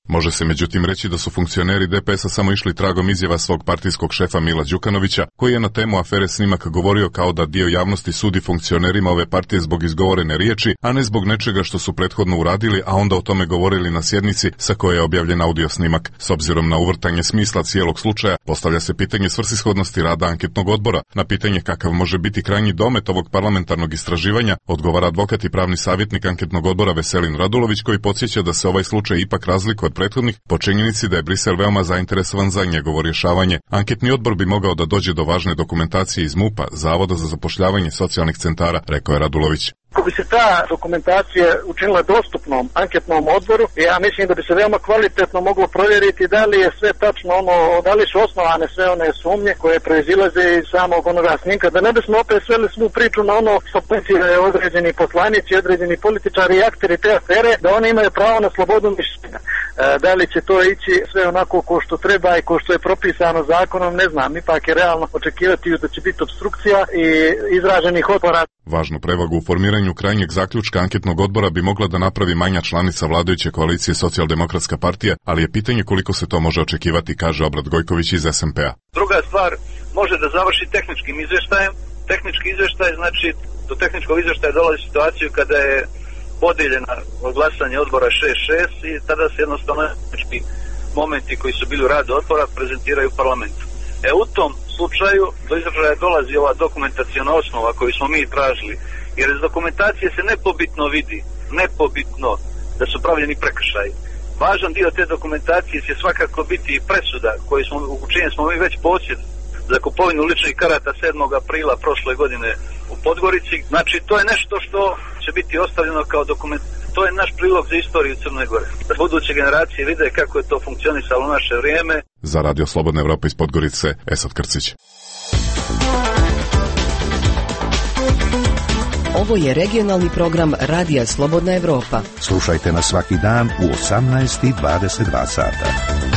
Može se međutim reći da su funkcioneri D P S-a samo išli tragom izjava svog partijskog šefa Mila Đukanovića, koji je na temu afere Snimak govorio kao da dio javnosti sudi funkcionerima ove partije zbog izgovorene riječi, a ne zbog nečega što su prethodno uradili, a onda o tome govorili na sjednici sa koje je objavljen audio snimak. S obzirom na uvrtanje smisla cijelog slučaja, postavlja se pitanje svrsishodnosti rada anketnog odbora. Na pitanje kakav može biti krajnji domet ovog parlamentarnog istraživanja, odgovara advokat i pravni savjetnik anketnog odbora Veselin Radulović, koji podsjeća da se ovaj slučaj ipak razlikuje od prethodnih po činjenici da je Brisel veoma zainteresovan za njegovo rješavanje. Anketni odbor bi mogao da dođe do važne dokumentacije iz MUP-a, Zavoda za zapošljavanje socijalnih centara, rekao je Radulović. Ako bi se ta dokumentacija učinila dostupnom anketnom odboru, ja mislim da bi se veoma kvalitetno moglo provjeriti da li je sve tačno ono, da li su osnovane sve one sumnje koje proizilaze iz samog onoga snimka, da ne bismo opet sveli svu priču na ono što pletiraju određeni poslanici, određeni političari i akteri te afere, da oni imaju pravo na slobodu mišljenja. E, da li će to ići sve onako ko što treba i ko što je propisano zakonom, ne znam, ipak je realno očekivati da će biti obstrukcija i izraženih otpora. Važnu prevagu u formiranju krajnjeg zaključka anketnog odbora bi mogla da napravi manja članica vladajuće koalicije Socijaldemokratska partija, ali je pitanje koliko se to može očekivati, kaže Obrad Gojković iz S M P-a. Druga stvar, može da završi tehničkim izvještajem. Tehnički izvještaj, znači do tehničkog izvještaja dolazi situaciju kada je podijeljena glasanje odbora šest šest i tada se jednostavno tehnički momenti koji su bili u radu odbora prezentiraju u parlamentu. E u tom slučaju do izražaja dolazi ova dokumentaciona osnova koju smo mi tražili, jer iz dokumentacije se nepobitno vidi, nepobitno da su pravljeni prekršaji. Važan dio te dokumentacije će svakako biti i presuda koju smo, u čijem smo mi već posjed za kupovinu ličnih karata sedmog aprila prošle godine u Podgorici. Znači to je nešto što će biti ostavljeno kao dokument. To je naš prilog za istoriju Crne Gore. Da buduće generacije vide kako je to funkcionisalo u naše vrijeme. Za Radio Slobodna Evropa iz Podgorice, Esad Krcić. Ovo je regionalni program Radija Slobodna Evropa. Slušajte nas svaki dan u osamnaest i dvadeset dva sata.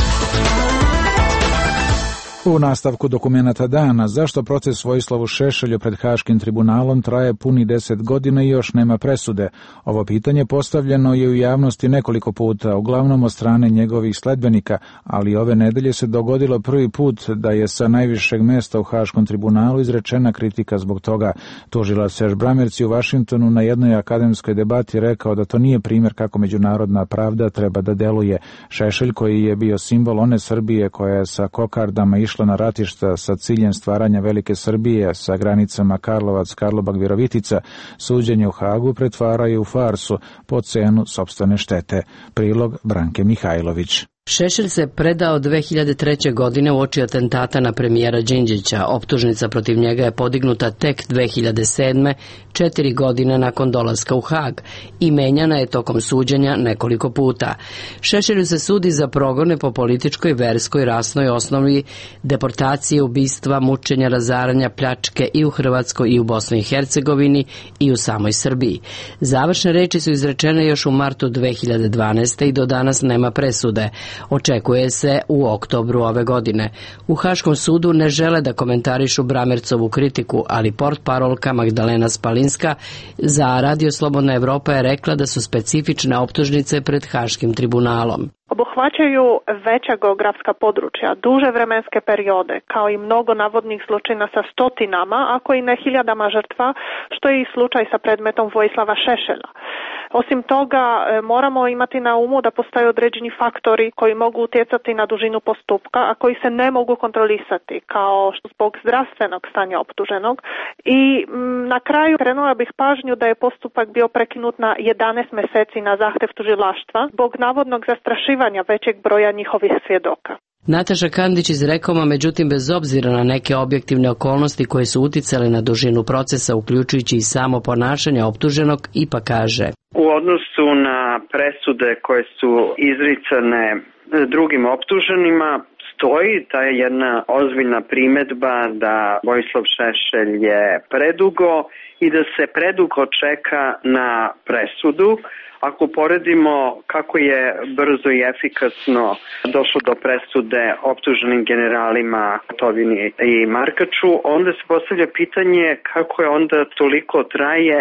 U nastavku dokumenata dana, zašto proces Vojislavu Šešelju pred Haškim tribunalom traje puni deset godina i još nema presude? Ovo pitanje postavljeno je u javnosti nekoliko puta, uglavnom od strane njegovih sledbenika, ali ove nedelje se dogodilo prvi put da je sa najvišeg mesta u Haškom tribunalu izrečena kritika zbog toga. Tužilac Serž Bramerc u Vašingtonu na jednoj akademskoj debati rekao da to nije primjer kako međunarodna pravda treba da deluje. Šešelj, koji je bio simbol one Srbije koja je sa kokardama išla na ratišta sa ciljem stvaranja Velike Srbije sa granicama Karlovac, Karlobag, Virovitica, suđenje u Hagu pretvaraju u farsu po cenu sopstvene štete. Prilog Branke Mihajlović. Šešelj se predao dve hiljade treće. godine uoči atentata na premijera Đinđića. Optužnica protiv njega je podignuta tek dve hiljade sedme. četiri godine nakon dolaska u Hag, i menjana je tokom suđenja nekoliko puta. Šešelju se sudi za progone po političkoj, verskoj, rasnoj osnovi, deportacije, ubistva, mučenja, razaranja, pljačke i u Hrvatskoj i u Bosni i Hercegovini i u samoj Srbiji. Završne reči su izrečene još u martu dve hiljade dvanaeste. i do danas nema presude. Očekuje se u oktobru ove godine. U Haškom sudu ne žele da komentarišu Bramercovu kritiku, ali portparolka Magdalena Spalinska za Radio Slobodna Evropa je rekla da su specifične optužnice pred Haškim tribunalom. Obuhvaćaju veća geografska područja, duže vremenske periode, kao i mnogo navodnih zločina sa stotinama, ako i ne hiljadama žrtva, što je i slučaj sa predmetom Vojislava Šešelja. Osim toga, moramo imati na umu da postoje određeni faktori koji mogu utjecati na dužinu postupka, a koji se ne mogu kontrolisati, kao što zbog zdravstvenog stanja optuženog. I na kraju krenula bih pažnju da je postupak bio prekinut na jedanaest mjeseci na zahtjev tužilaštva zbog navodnog zastrašivanja većeg broja njihovih svjedoka. Nataša Kandić iz Rekoma, međutim, bez obzira na neke objektivne okolnosti koje su uticale na dužinu procesa, uključujući i samo ponašanje optuženog, ipak kaže: U odnosu na presude koje su izricane drugim optuženima, stoji ta je jedna ozbiljna primjedba da Vojislav Šešelj je predugo i da se predugo čeka na presudu. Ako poredimo kako je brzo i efikasno došlo do presude optuženim generalima Tovini i Markaču, onda se postavlja pitanje kako je onda toliko traje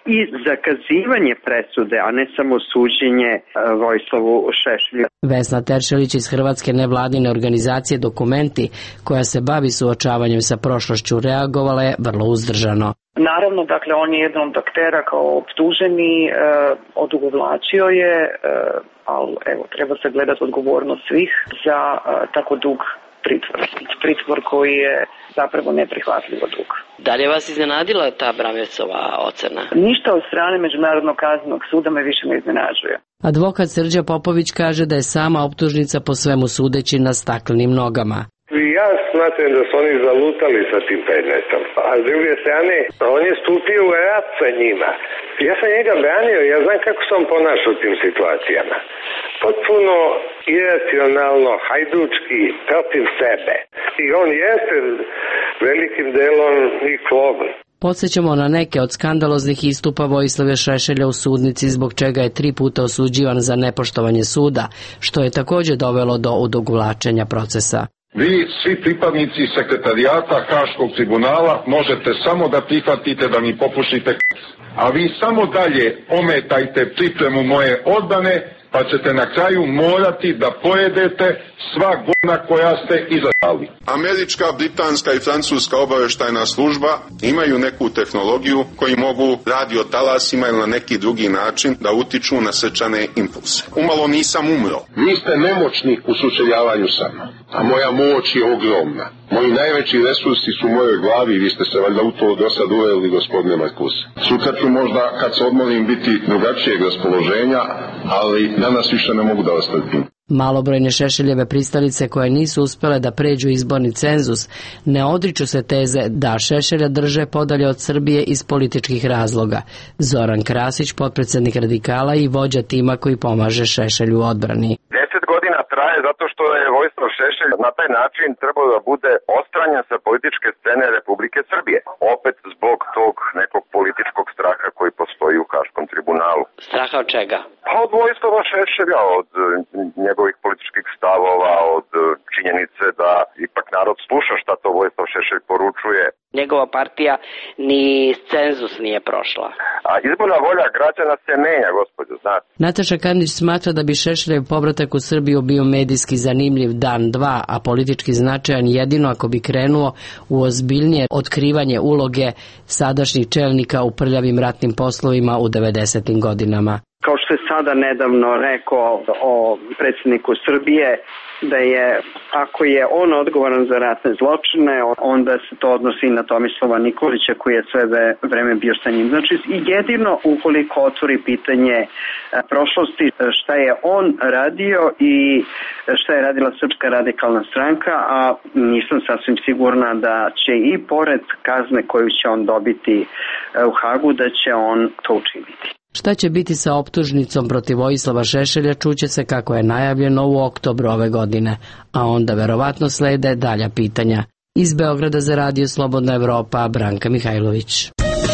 i zakazivanje presude, a ne samo suđenje Vojislavu Šešelju. Vesna Teršelić iz Hrvatske nevladine organizacije Dokumenti, koja se bavi suočavanjem sa prošlošću, reagovala je vrlo uzdržano. Naravno, dakle, on je jedan od aktera kao optuženi, e, odugovlačio je, e, ali evo, treba se gledati odgovornost svih za e, tako dug pritvor. Pritvor koji je zapravo neprihvatljivo dug. Da li je vas iznenadila ta Bramecova ocena? Ništa od strane Međunarodnog kaznenog suda me više ne iznenađuje. Advokat Srđa Popović kaže da je sama optužnica po svemu sudeći na staklenim nogama. Ja smatram da su oni zalutali sa tim predmetom, a s druge strane, on je stupio u rat sa njima. Ja sam njega branio, ja znam kako sam ponašao u tim situacijama. Potpuno iracionalno, hajdučki, protiv sebe. I on jeste velikim delom i klogon. Podsjećamo na neke od skandaloznih istupa Vojislava Šešelja u sudnici, zbog čega je tri puta osuđivan za nepoštovanje suda, što je također dovelo do odugovlačenja procesa. Vi, svi pripadnici sekretarijata Haškog tribunala, možete samo da prihvatite da mi popušite, a vi samo dalje ometajte pripremu moje odbrane, pa ćete na kraju morati da pojedete sva govna koja ste izazvali. Američka, britanska i francuska obavještajna služba imaju neku tehnologiju koji mogu radio talasima ili na neki drugi način da utiču na srčane impulse. Umalo nisam umro. Vi ste nemoćni u sučeljavanju sa mnom, a moja moć je ogromna. Moji najveći resursi su u mojoj glavi i vi ste se valjda u to do sad uveli, gospodine Markus. Sutra ću možda, kad se odmorim, biti drugačijeg raspoloženja, ali danas više ne mogu da vas trpim. Malobrojne Šešeljeve pristalice koje nisu uspjele da pređu izborni cenzus ne odriču se teze da Šešelja drže podalje od Srbije iz političkih razloga. Zoran Krasić, potpredsjednik Radikala i vođa tima koji pomaže Šešelju u odbrani. Deset godina traje zato što je Vojislav Šešelj na taj način trebao da bude odstranjen sa političke scene Republike Srbije. Opet zbog tog nekog političkog straha koji postoji u Haškom tribunalu. Straha od čega? Pa od Vojislava Šešelja, od njegovih političkih stavova, od činjenice da ipak narod sluša šta to Vojislav Šešelj poručuje. Njegova partija ni cenzus nije prošla. A izborna volja građana se menja, gospođo, znate. Nataša Kandić smatra da bi Šešeljev povratak u Srbiju bio medijski zanimljiv dan, dva, a politički značajan jedino ako bi krenuo u ozbiljnije otkrivanje uloge sadašnjih čelnika u prljavim ratnim poslovima u devedesetim godinama. Kao što je sada nedavno rekao o predsjedniku Srbije, da je, ako je on odgovoran za ratne zločine, onda se to odnosi na Tomislava Nikolića koji je sve vreme bio sa njim. Znači, jedino ukoliko otvori pitanje prošlosti, šta je on radio i šta je radila Srpska radikalna stranka, a nisam sasvim sigurna da će i pored kazne koju će on dobiti u Hagu, da će on to učiniti. Šta će biti sa optužnicom protiv Vojislava Šešelja čuće se kako je najavljeno u oktobru ove godine, a onda verovatno slede dalja pitanja. Iz Beograda za Radio Slobodna Evropa, Branka Mihajlović.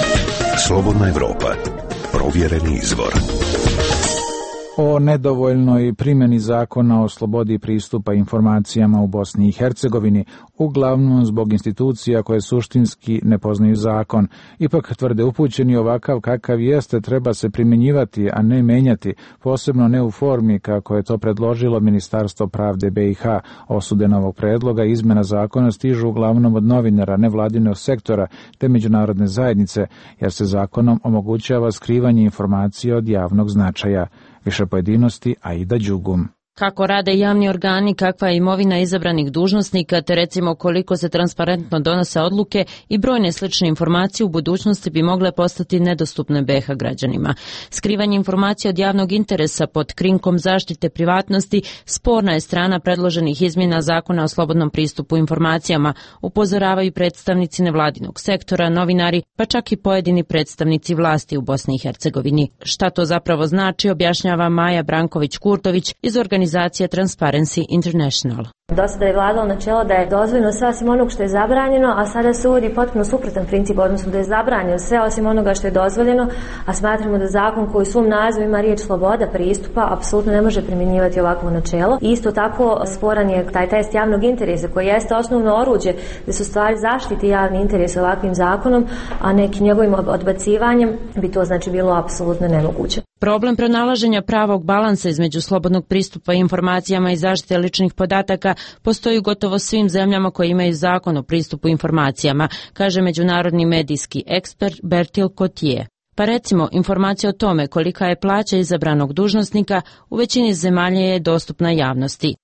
Slobodna Evropa, provjereni izvor. O nedovoljnoj primjeni zakona o slobodi pristupa informacijama u Bosni i Hercegovini, uglavnom zbog institucija koje suštinski ne poznaju zakon. Ipak tvrde upućeni ovakav kakav jeste treba se primjenjivati, a ne menjati, posebno ne u formi kako je to predložilo Ministarstvo pravde B i H. Osude novog predloga izmjena zakona stižu uglavnom od novinara, nevladinog sektora te međunarodne zajednice, jer se zakonom omogućava skrivanje informacija od javnog značaja. Više pojedinosti, Aida Đugum. Kako rade javni organi, kakva je imovina izabranih dužnosnika, te recimo koliko se transparentno donose odluke i brojne slične informacije u budućnosti bi mogle postati nedostupne B i H građanima. Skrivanje informacija od javnog interesa pod krinkom zaštite privatnosti sporna je strana predloženih izmjena zakona o slobodnom pristupu informacijama, upozoravaju predstavnici nevladinog sektora, novinari, pa čak i pojedini predstavnici vlasti u Bosni i Hercegovini. Šta to zapravo znači, objašnjava Maja Branković-Kurtović iz organizacije organizacije Transparency International. Do sada je vladalo načelo da je dozvoljeno sve osim onog što je zabranjeno, a sada se uvodi potpuno suprotan princip, odnosno da je zabranjeno sve osim onoga što je dozvoljeno, a smatramo da zakon koji u svom nazivu ima riječ sloboda pristupa apsolutno ne može primjenjivati ovakvo načelo. Isto tako sporan je taj test javnog interesa koji jeste osnovno oruđe da su stvari zaštiti javni interes ovakvim zakonom, a nekim njegovim odbacivanjem bi to znači bilo apsolutno nemoguće. Problem pronalaženja pravog balansa između slobodnog pristupa informacijama i zaštite ličnih podataka postoji u gotovo svim zemljama koje imaju zakon o pristupu informacijama, kaže međunarodni medijski ekspert Bertil Cotier. Pa recimo, informacija o tome kolika je plaća izabranog dužnosnika u većini zemalja je dostupna javnosti.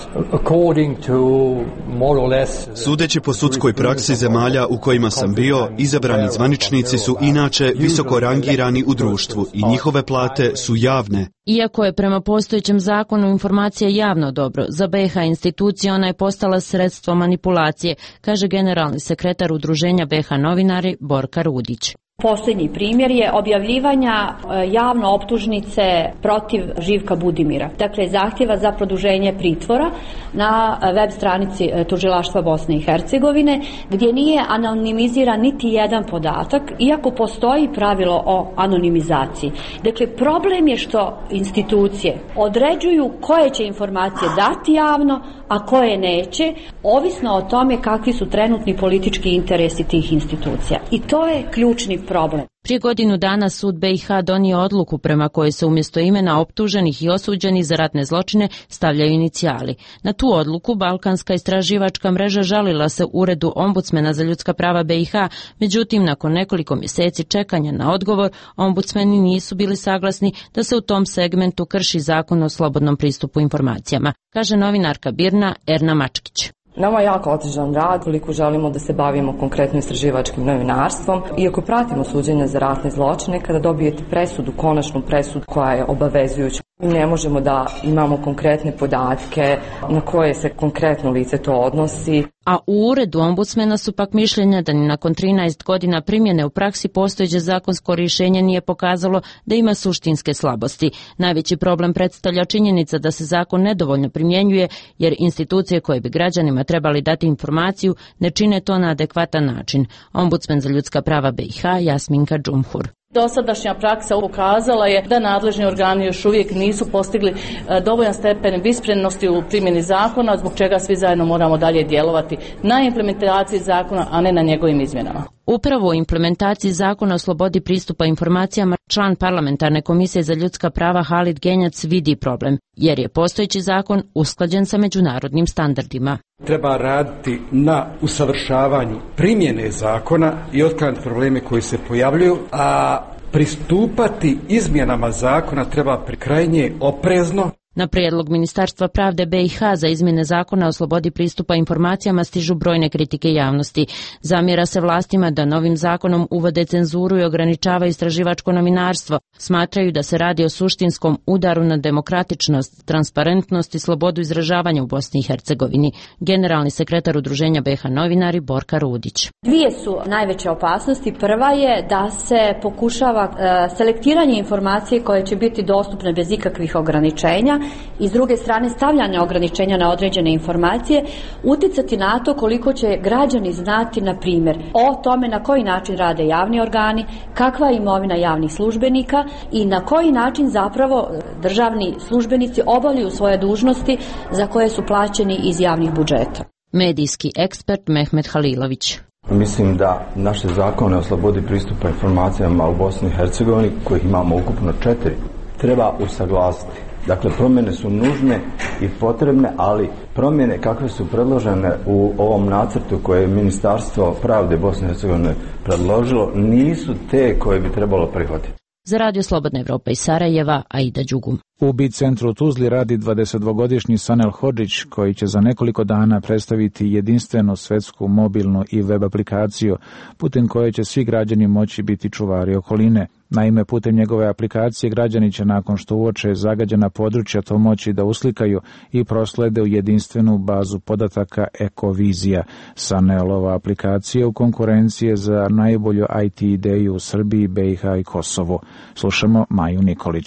Sudeći po sudskoj praksi zemalja u kojima sam bio, izabrani zvaničnici su inače visoko rangirani u društvu i njihove plate su javne. Iako je prema postojećem zakonu informacija javno dobro, za B iH institucije ona je postala sredstvo manipulacije, kaže generalni sekretar udruženja B iH novinari Borka Rudić. Posljednji primjer je objavljivanja javno optužnice protiv Živka Budimira. Dakle, zahtjeva za produženje pritvora na web stranici Tužilaštva Bosne i Hercegovine, gdje nije anonimiziran niti jedan podatak, iako postoji pravilo o anonimizaciji. Dakle, problem je što institucije određuju koje će informacije dati javno, a koje neće, ovisno o tome kakvi su trenutni politički interesi tih institucija. I to je ključni problem. Prije godinu dana sud B iH donio odluku prema kojoj se umjesto imena optuženih i osuđenih za ratne zločine stavljaju inicijali. Na tu odluku Balkanska istraživačka mreža žalila se Uredu ombudsmena za ljudska prava B iH, međutim nakon nekoliko mjeseci čekanja na odgovor, ombudsmeni nisu bili saglasni da se u tom segmentu krši zakon o slobodnom pristupu informacijama, kaže novinarka Birna Erna Mačkić. Nama je jako otežan rad koliko želimo da se bavimo konkretno istraživačkim novinarstvom. Iako pratimo suđenje za ratne zločine, kada dobijete presudu, konačnu presudu koja je obavezujuća, ne možemo da imamo konkretne podatke na koje se konkretno lice to odnosi. A u uredu ombudsmena su pak mišljenja da ni nakon trinaest godina primjene u praksi postojeće zakonsko rješenje nije pokazalo da ima suštinske slabosti. Najveći problem predstavlja činjenica da se zakon nedovoljno primjenjuje jer institucije koje bi građanima trebali dati informaciju ne čine to na adekvatan način. Ombudsmen za ljudska prava B iH Jasminka Džumhur. Dosadašnja praksa ukazala je da nadležni organi još uvijek nisu postigli dovoljan stepen visprenosti u primjeni zakona, zbog čega svi zajedno moramo dalje djelovati na implementaciji zakona, a ne na njegovim izmjenama. Upravo u implementaciji zakona o slobodi pristupa informacijama član parlamentarne komisije za ljudska prava Halid Genjac vidi problem, jer je postojeći zakon usklađen sa međunarodnim standardima. Treba raditi na usavršavanju primjene zakona i otklanjati probleme koji se pojavljuju, a pristupati izmjenama zakona treba krajnje oprezno. Na prijedlog Ministarstva pravde B iH za izmjene zakona o slobodi pristupa informacijama stižu brojne kritike javnosti. Zamjera se vlastima da novim zakonom uvode cenzuru i ograničavaju istraživačko novinarstvo. Smatraju da se radi o suštinskom udaru na demokratičnost, transparentnost i slobodu izražavanja u Bosni i Hercegovini. Generalni sekretar udruženja B iH novinari Borka Rudić. Dvije su najveće opasnosti. Prva je da se pokušava uh, selektiranje informacije koje će biti dostupne bez ikakvih ograničenja i s druge strane stavljanja ograničenja na određene informacije utjecati na to koliko će građani znati, na primjer, o tome na koji način rade javni organi, kakva je imovina javnih službenika i na koji način zapravo državni službenici obavljaju svoje dužnosti za koje su plaćeni iz javnih budžeta. Medijski ekspert Mehmet Halilović. Mislim da naše zakone o slobodi pristupa informacijama u Bosni i Hercegovini, kojih imamo ukupno četiri, treba usaglasiti. Dakle, promjene su nužne i potrebne, ali promjene kakve su predložene u ovom nacrtu koje je Ministarstvo pravde Bosne i Hercegovine predložilo nisu te koje bi trebalo prihvatiti. Za Radio Slobodna Evropa iz Sarajeva, Aida Đugum. U B I centru u Tuzli radi dvadesetdvogodišnji Sanel Hodžić, koji će za nekoliko dana predstaviti jedinstvenu svetsku mobilnu i web aplikaciju, putem koje će svi građani moći biti čuvari okoline. Naime, putem njegove aplikacije građani će nakon što uoče zagađena područja to moći da uslikaju i proslede u jedinstvenu bazu podataka Ekovizija. Sanelova aplikacija u konkurenciji za najbolju I T ideju u Srbiji, B iH i Kosovo. Slušamo Maju Nikolić.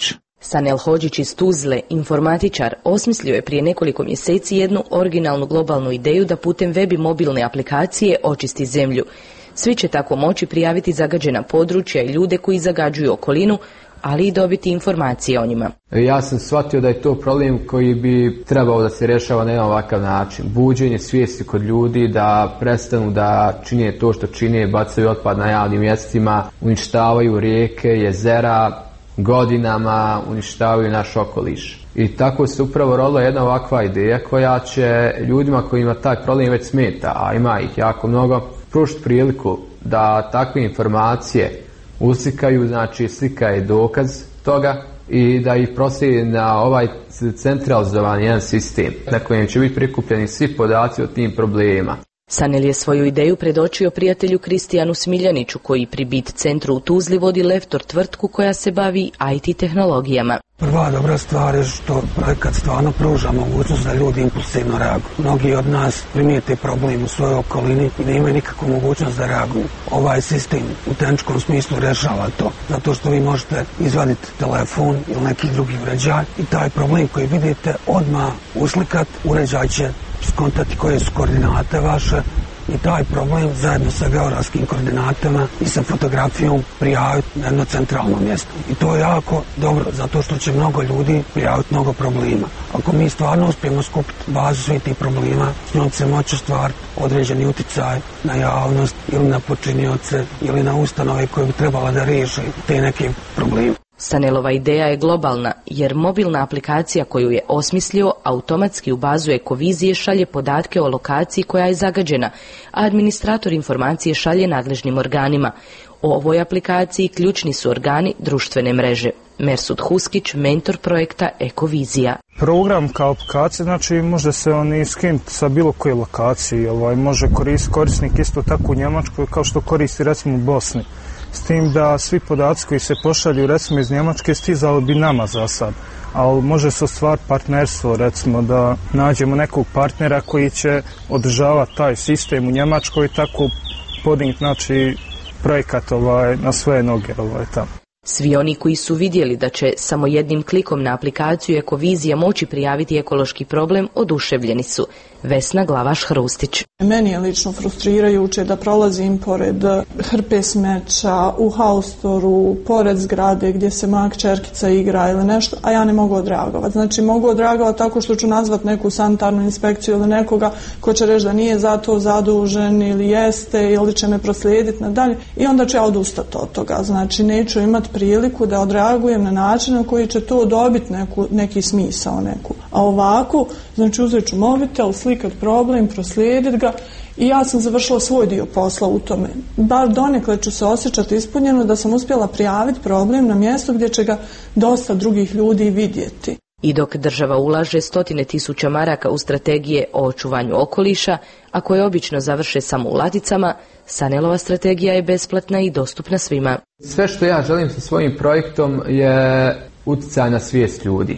Sanel Hodžić iz Tuzle, informatičar, osmislio je prije nekoliko mjeseci jednu originalnu globalnu ideju da putem web i mobilne aplikacije očisti zemlju. Svi će tako moći prijaviti zagađena područja i ljude koji zagađuju okolinu, ali i dobiti informacije o njima. Ja sam shvatio da je to problem koji bi trebao da se rješava na jedan ovakav način. Buđenje svijesti kod ljudi da prestanu da čine to što čine, bacaju otpad na javnim mjestima, uništavaju rijeke, jezera, godinama uništavaju naš okoliš. I tako se upravo rodila jedna ovakva ideja koja će ljudima kojima taj problem već smeta, a ima ih jako mnogo, pružiti priliku da takve informacije uslikaju, znači slika je dokaz toga i da ih proslijedi na ovaj centralizovan jedan sistem na kojem će biti prikupljeni svi podaci o tim problemima. Sanel je svoju ideju predočio prijatelju Kristijanu Smiljaniću koji pri Bit centru u Tuzli vodi Leftor tvrtku koja se bavi I T tehnologijama. Prva dobra stvar je što projekat stvarno pruža mogućnost da ljudi impulsivno reaguju. Mnogi od nas primijete problem u svojoj okolini i ne imaju nikakvu mogućnost da reaguju. Ovaj sistem u tehničkom smislu rješava to, zato što vi možete izvaditi telefon ili neki drugi uređaj i taj problem koji vidite odmah uslikat, uređaj će skontati koje su koordinate vaše i taj problem zajedno sa geografskim koordinatama i sa fotografijom prijaviti na jedno centralno mjesto. I to je jako dobro, zato što će mnogo ljudi prijaviti mnogo problema. Ako mi stvarno uspijemo skupiti bazu svih tih problema, s njom se moći stvariti određeni utjecaj na javnost ili na počinioce ili na ustanove koje bi trebala da riješi te neke probleme. Sanelova ideja je globalna, jer mobilna aplikacija koju je osmislio automatski u bazu Ekovizije šalje podatke o lokaciji koja je zagađena, a administrator informacije šalje nadležnim organima. O ovoj aplikaciji ključni su organi društvene mreže. Mersud Huskić, mentor projekta Ekovizija. Program kao aplikacija, znači može se on i skinuti sa bilo koje lokacije, ovaj, može koristiti korisnik isto tako u Njemačkoj kao što koristi recimo u Bosni. S tim da svi podaci koji se pošalju recimo iz Njemačke stizali bi nama za sad, ali može se ostvariti partnerstvo, recimo da nađemo nekog partnera koji će održavati taj sistem u Njemačkoj i tako podignuti znači, projekat ovaj, na svoje noge ovaj, tamo. Svi oni koji su vidjeli da će samo jednim klikom na aplikaciju Ekovizija moći prijaviti ekološki problem, oduševljeni su. Vesna Glavaš-Hrustić. Meni je lično frustrirajuće da prolazim pored hrpe smeća, u haustoru, pored zgrade gdje se moja kćerkica igra ili nešto, a ja ne mogu odreagovati. Znači mogu odreagovati tako što ću nazvati neku sanitarnu inspekciju ili nekoga ko će reći da nije za to zadužen ili jeste ili će me proslijediti nadalje i onda ću ja odustati od toga. Znači neću imati priliku da odreagujem na način na koji će to dobiti neku, neki smisao neku. A ovako, znači uzet ću mobitel, slikat problem, proslijedit ga i ja sam završila svoj dio posla u tome. Bar donekle ću se osjećati ispunjeno da sam uspjela prijaviti problem na mjesto gdje će ga dosta drugih ljudi vidjeti. I dok država ulaže stotine tisuća maraka u strategije o očuvanju okoliša, a koje obično završe samo u ladicama, Sanelova strategija je besplatna i dostupna svima. Sve što ja želim sa svojim projektom je utjecaj na svijest ljudi,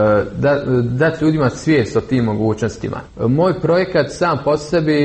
da, dati ljudima svijest o tim mogućnostima. Moj projekat sam po sebi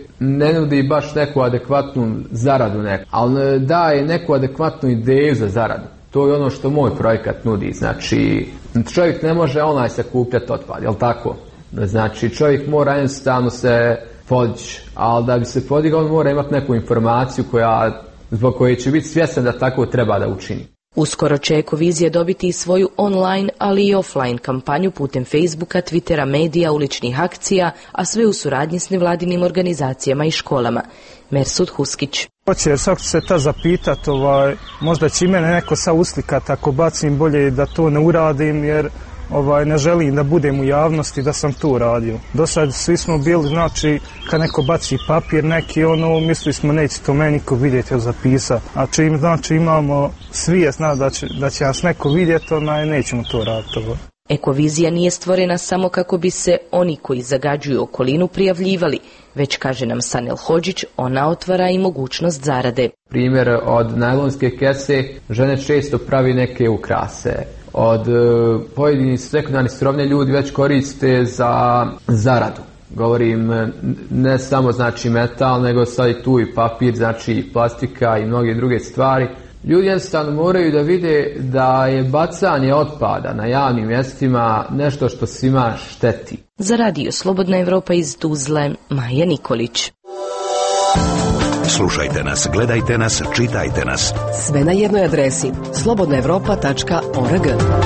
ne nudi baš neku adekvatnu zaradu, neku, ali daje neku adekvatnu ideju za zaradu. To je ono što moj projekat nudi. Znači, čovjek ne može online sakupljati otpad, jel tako? Znači, čovjek mora jednostavno se podići, ali da bi se podigao, on mora imati neku informaciju koja, zbog koje će biti svjestan da tako treba da učini. Uskoro će Ekovizija dobiti i svoju online, ali i offline kampanju putem Facebooka, Twittera, medija, uličnih akcija, a sve u suradnji s nevladinim organizacijama i školama. Mersud Huskić. Hoće, jer svako će se ta zapitat, ovaj, možda će i mene neko sad uslikat ako bacim, bolje da to ne uradim, jer ovaj, ne želim da budem u javnosti da sam to uradio. Do sad svi smo bili, znači, kad neko baci papir neki, ono, mislili smo neće to meni niko vidjeti ili zapisa. A čim, znači, imamo svijest, zna da će, da će nas neko vidjeti, onaj, nećemo to raditi. Ovaj. Ekovizija nije stvorena samo kako bi se oni koji zagađuju okolinu prijavljivali, već, kaže nam Sanel Hodžić, ona otvara i mogućnost zarade. Primjer, od najlonske kese žene često pravi neke ukrase. Od uh, pojedinih sekundarnih sirovina ljudi već koriste za zaradu. Govorim ne samo znači metal, nego sad i tu i papir, znači plastika i mnoge druge stvari. Ljudi jednostavno moraju da vide da je bacanje otpada na javnim mjestima nešto što svima šteti. Za radio Slobodna Evropa iz Tuzle, Maja Nikolić. Slušajte nas, gledajte nas, čitajte nas. Sve na jednoj adresi slobodna evropa tačka org.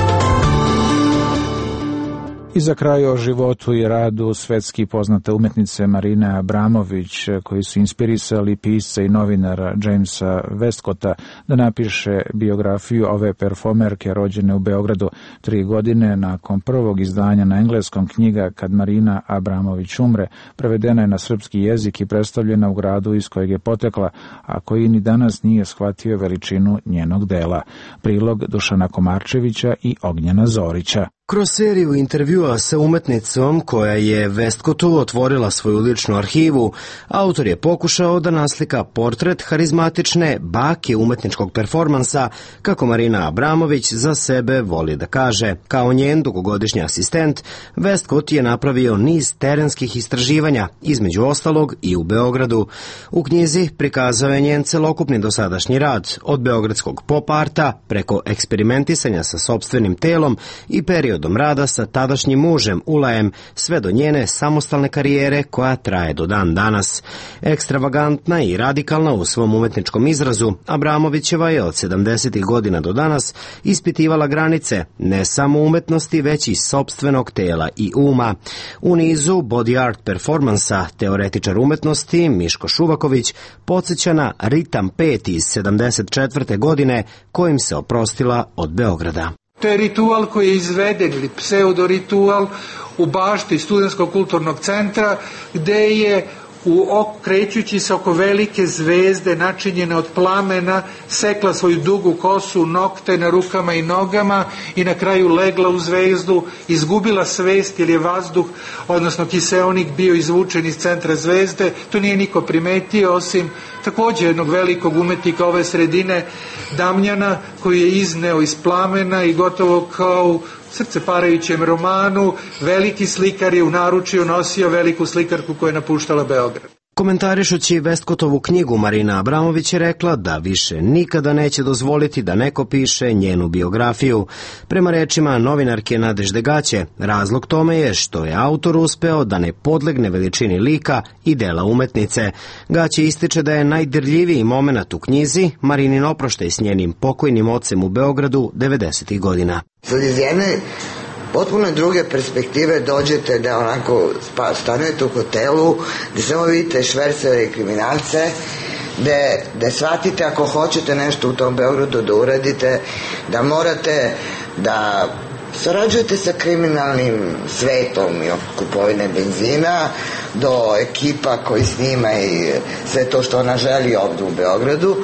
I za kraj o životu i radu svetski poznate umetnice Marine Abramović, koji su inspirisali pisca i novinara Jamesa Westcota da napiše biografiju ove performerke rođene u Beogradu tri godine nakon prvog izdanja na engleskom knjiga Kad Marina Abramović umre, prevedena je na srpski jezik i predstavljena u gradu iz kojeg je potekla, a koji ni danas nije shvatio veličinu njenog dela. Prilog Dušana Komarčevića i Ognjena Zorića. Kroz seriju intervjua sa umetnicom koja je Westcottu otvorila svoju ličnu arhivu, autor je pokušao da naslika portret harizmatične bake umetničkog performansa, kako Marina Abramović za sebe voli da kaže. Kao njen dugogodišnji asistent, Westcott je napravio niz terenskih istraživanja, između ostalog i u Beogradu. U knjizi prikazao je njen celokupni dosadašnji rad, od beogradskog pop arta preko eksperimentisanja sa sopstvenim telom i period periodom rada sa tadašnjim mužem Ulajem, sve do njene samostalne karijere koja traje do dan danas. Ekstravagantna i radikalna u svom umetničkom izrazu, Abramovićeva je od sedamdesetih godina do danas ispitivala granice ne samo umetnosti, već i sopstvenog tela i uma. U nizu body art performansa teoretičar umetnosti Miško Šuvaković podsjeća na Ritam pet iz sedamdeset četvrte godine kojim se oprostila od Beograda. To je ritual koji je izveden ili pseudoritual u bašti Studentskog kulturnog centra, gde je u okrećući se oko velike zvezde načinjene od plamena sekla svoju dugu kosu, nokte na rukama i nogama i na kraju legla u zvezdu, izgubila svest jer je vazduh, odnosno kiseonik bio izvučen iz centra zvezde. To nije niko primetio osim također jednog velikog umetnika ove sredine, Damjana, koji je izneo iz plamena i gotovo kao u srceparajućem romanu veliki slikar je u naručju nosio veliku slikarku koja je napuštala Beograd. Komentarišući Westcottovu knjigu, Marina Abramović je rekla da više nikada neće dozvoliti da neko piše njenu biografiju. Prema rečima novinarke Nadežde Gaće, razlog tome je što je autor uspeo da ne podlegne veličini lika i dela umetnice. Gaće ističe da je najdirljiviji moment u knjizi Marinin oproštaj s njenim pokojnim ocem u Beogradu devedesetih godina. Sad iz jedne potpuno druge perspektive dođete da onako stanujete u hotelu, gde samo vidite švercere i kriminalce, gde, gde shvatite ako hoćete nešto u tom Beogradu da uradite, da morate da sarađujete sa kriminalnim svetom i oko kupovine benzina, do ekipa koji snima i sve to što ona želi ovde u Beogradu.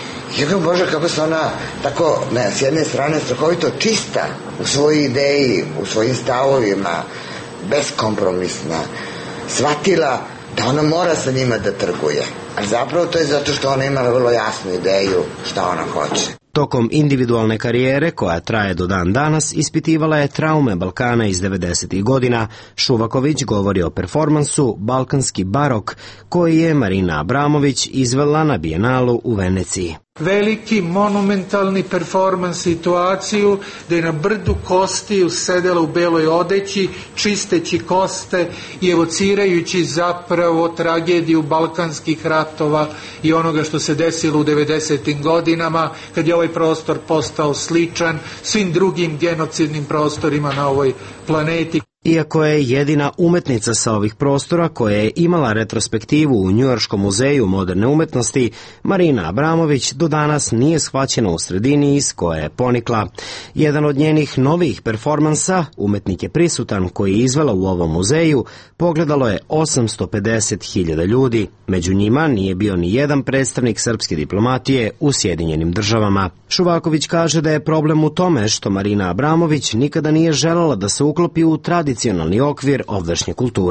I kako Bože, kako se ona tako, ne, s jedne strane strahovito čista u svojoj ideji, u svojim stavovima, beskompromisna, shvatila da ona mora sa njima da trguje. Ali zapravo to je zato što ona imala vrlo jasnu ideju šta ona hoće. Tokom individualne karijere, koja traje do dan danas, ispitivala je traume Balkana iz devedesetih godina. Šuvaković govori o performansu Balkanski barok, koji je Marina Abramović izvela na Bijenalu u Veneciji. Veliki monumentalni performans situaciju da je na brdu kostiju sedela u beloj odeći, čisteći koste i evocirajući zapravo tragediju balkanskih ratova i onoga što se desilo u devedesetim godinama, kad je ovaj prostor postao sličan svim drugim genocidnim prostorima na ovoj planeti. Iako je jedina umetnica sa ovih prostora koja je imala retrospektivu u Njujorškom muzeju moderne umetnosti, Marina Abramović do danas nije shvaćena u sredini iz koje je ponikla. Jedan od njenih novih performansa, Umetnik je prisutan, koji je izvela u ovom muzeju, pogledalo je osamsto pedeset hiljada ljudi. Među njima nije bio ni jedan predstavnik srpske diplomatije u Sjedinjenim državama. Šuvaković kaže da je problem u tome što Marina Abramović nikada nije želela da se uklopi u tradicionalni okvir ovdašnje kulture.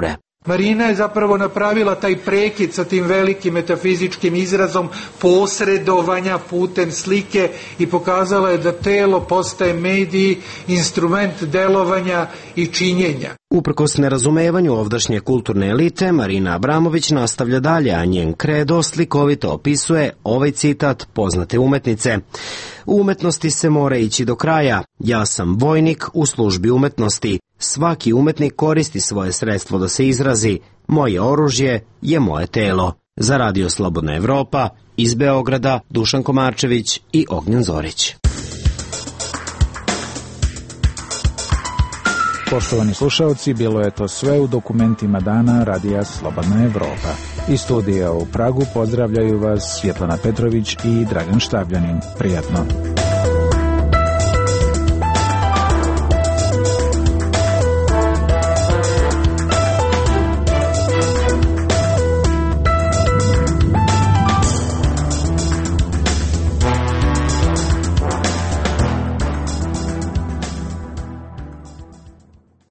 Marina je zapravo napravila taj prekid sa tim velikim metafizičkim izrazom posredovanja putem slike i pokazala je da telo postaje medij, instrument delovanja i činjenja. Uprkos nerazumevanju ovdašnje kulturne elite, Marina Abramović nastavlja dalje, a njen kredo slikovito opisuje ovaj citat poznate umetnice. U umetnosti se mora ići do kraja. Ja sam vojnik u službi umetnosti. Svaki umetnik koristi svoje sredstvo da se izrazi. Moje oružje je moje telo. Za Radio Slobodna Evropa, iz Beograda, Dušan Komarčević i Ognjen Zorić. Poštovani slušalci, bilo je to sve u dokumentima dana Radija Slobodna Evropa. Iz studija u Pragu pozdravljaju vas Svjetlana Petrović i Dragan Štavljanin. Prijatno.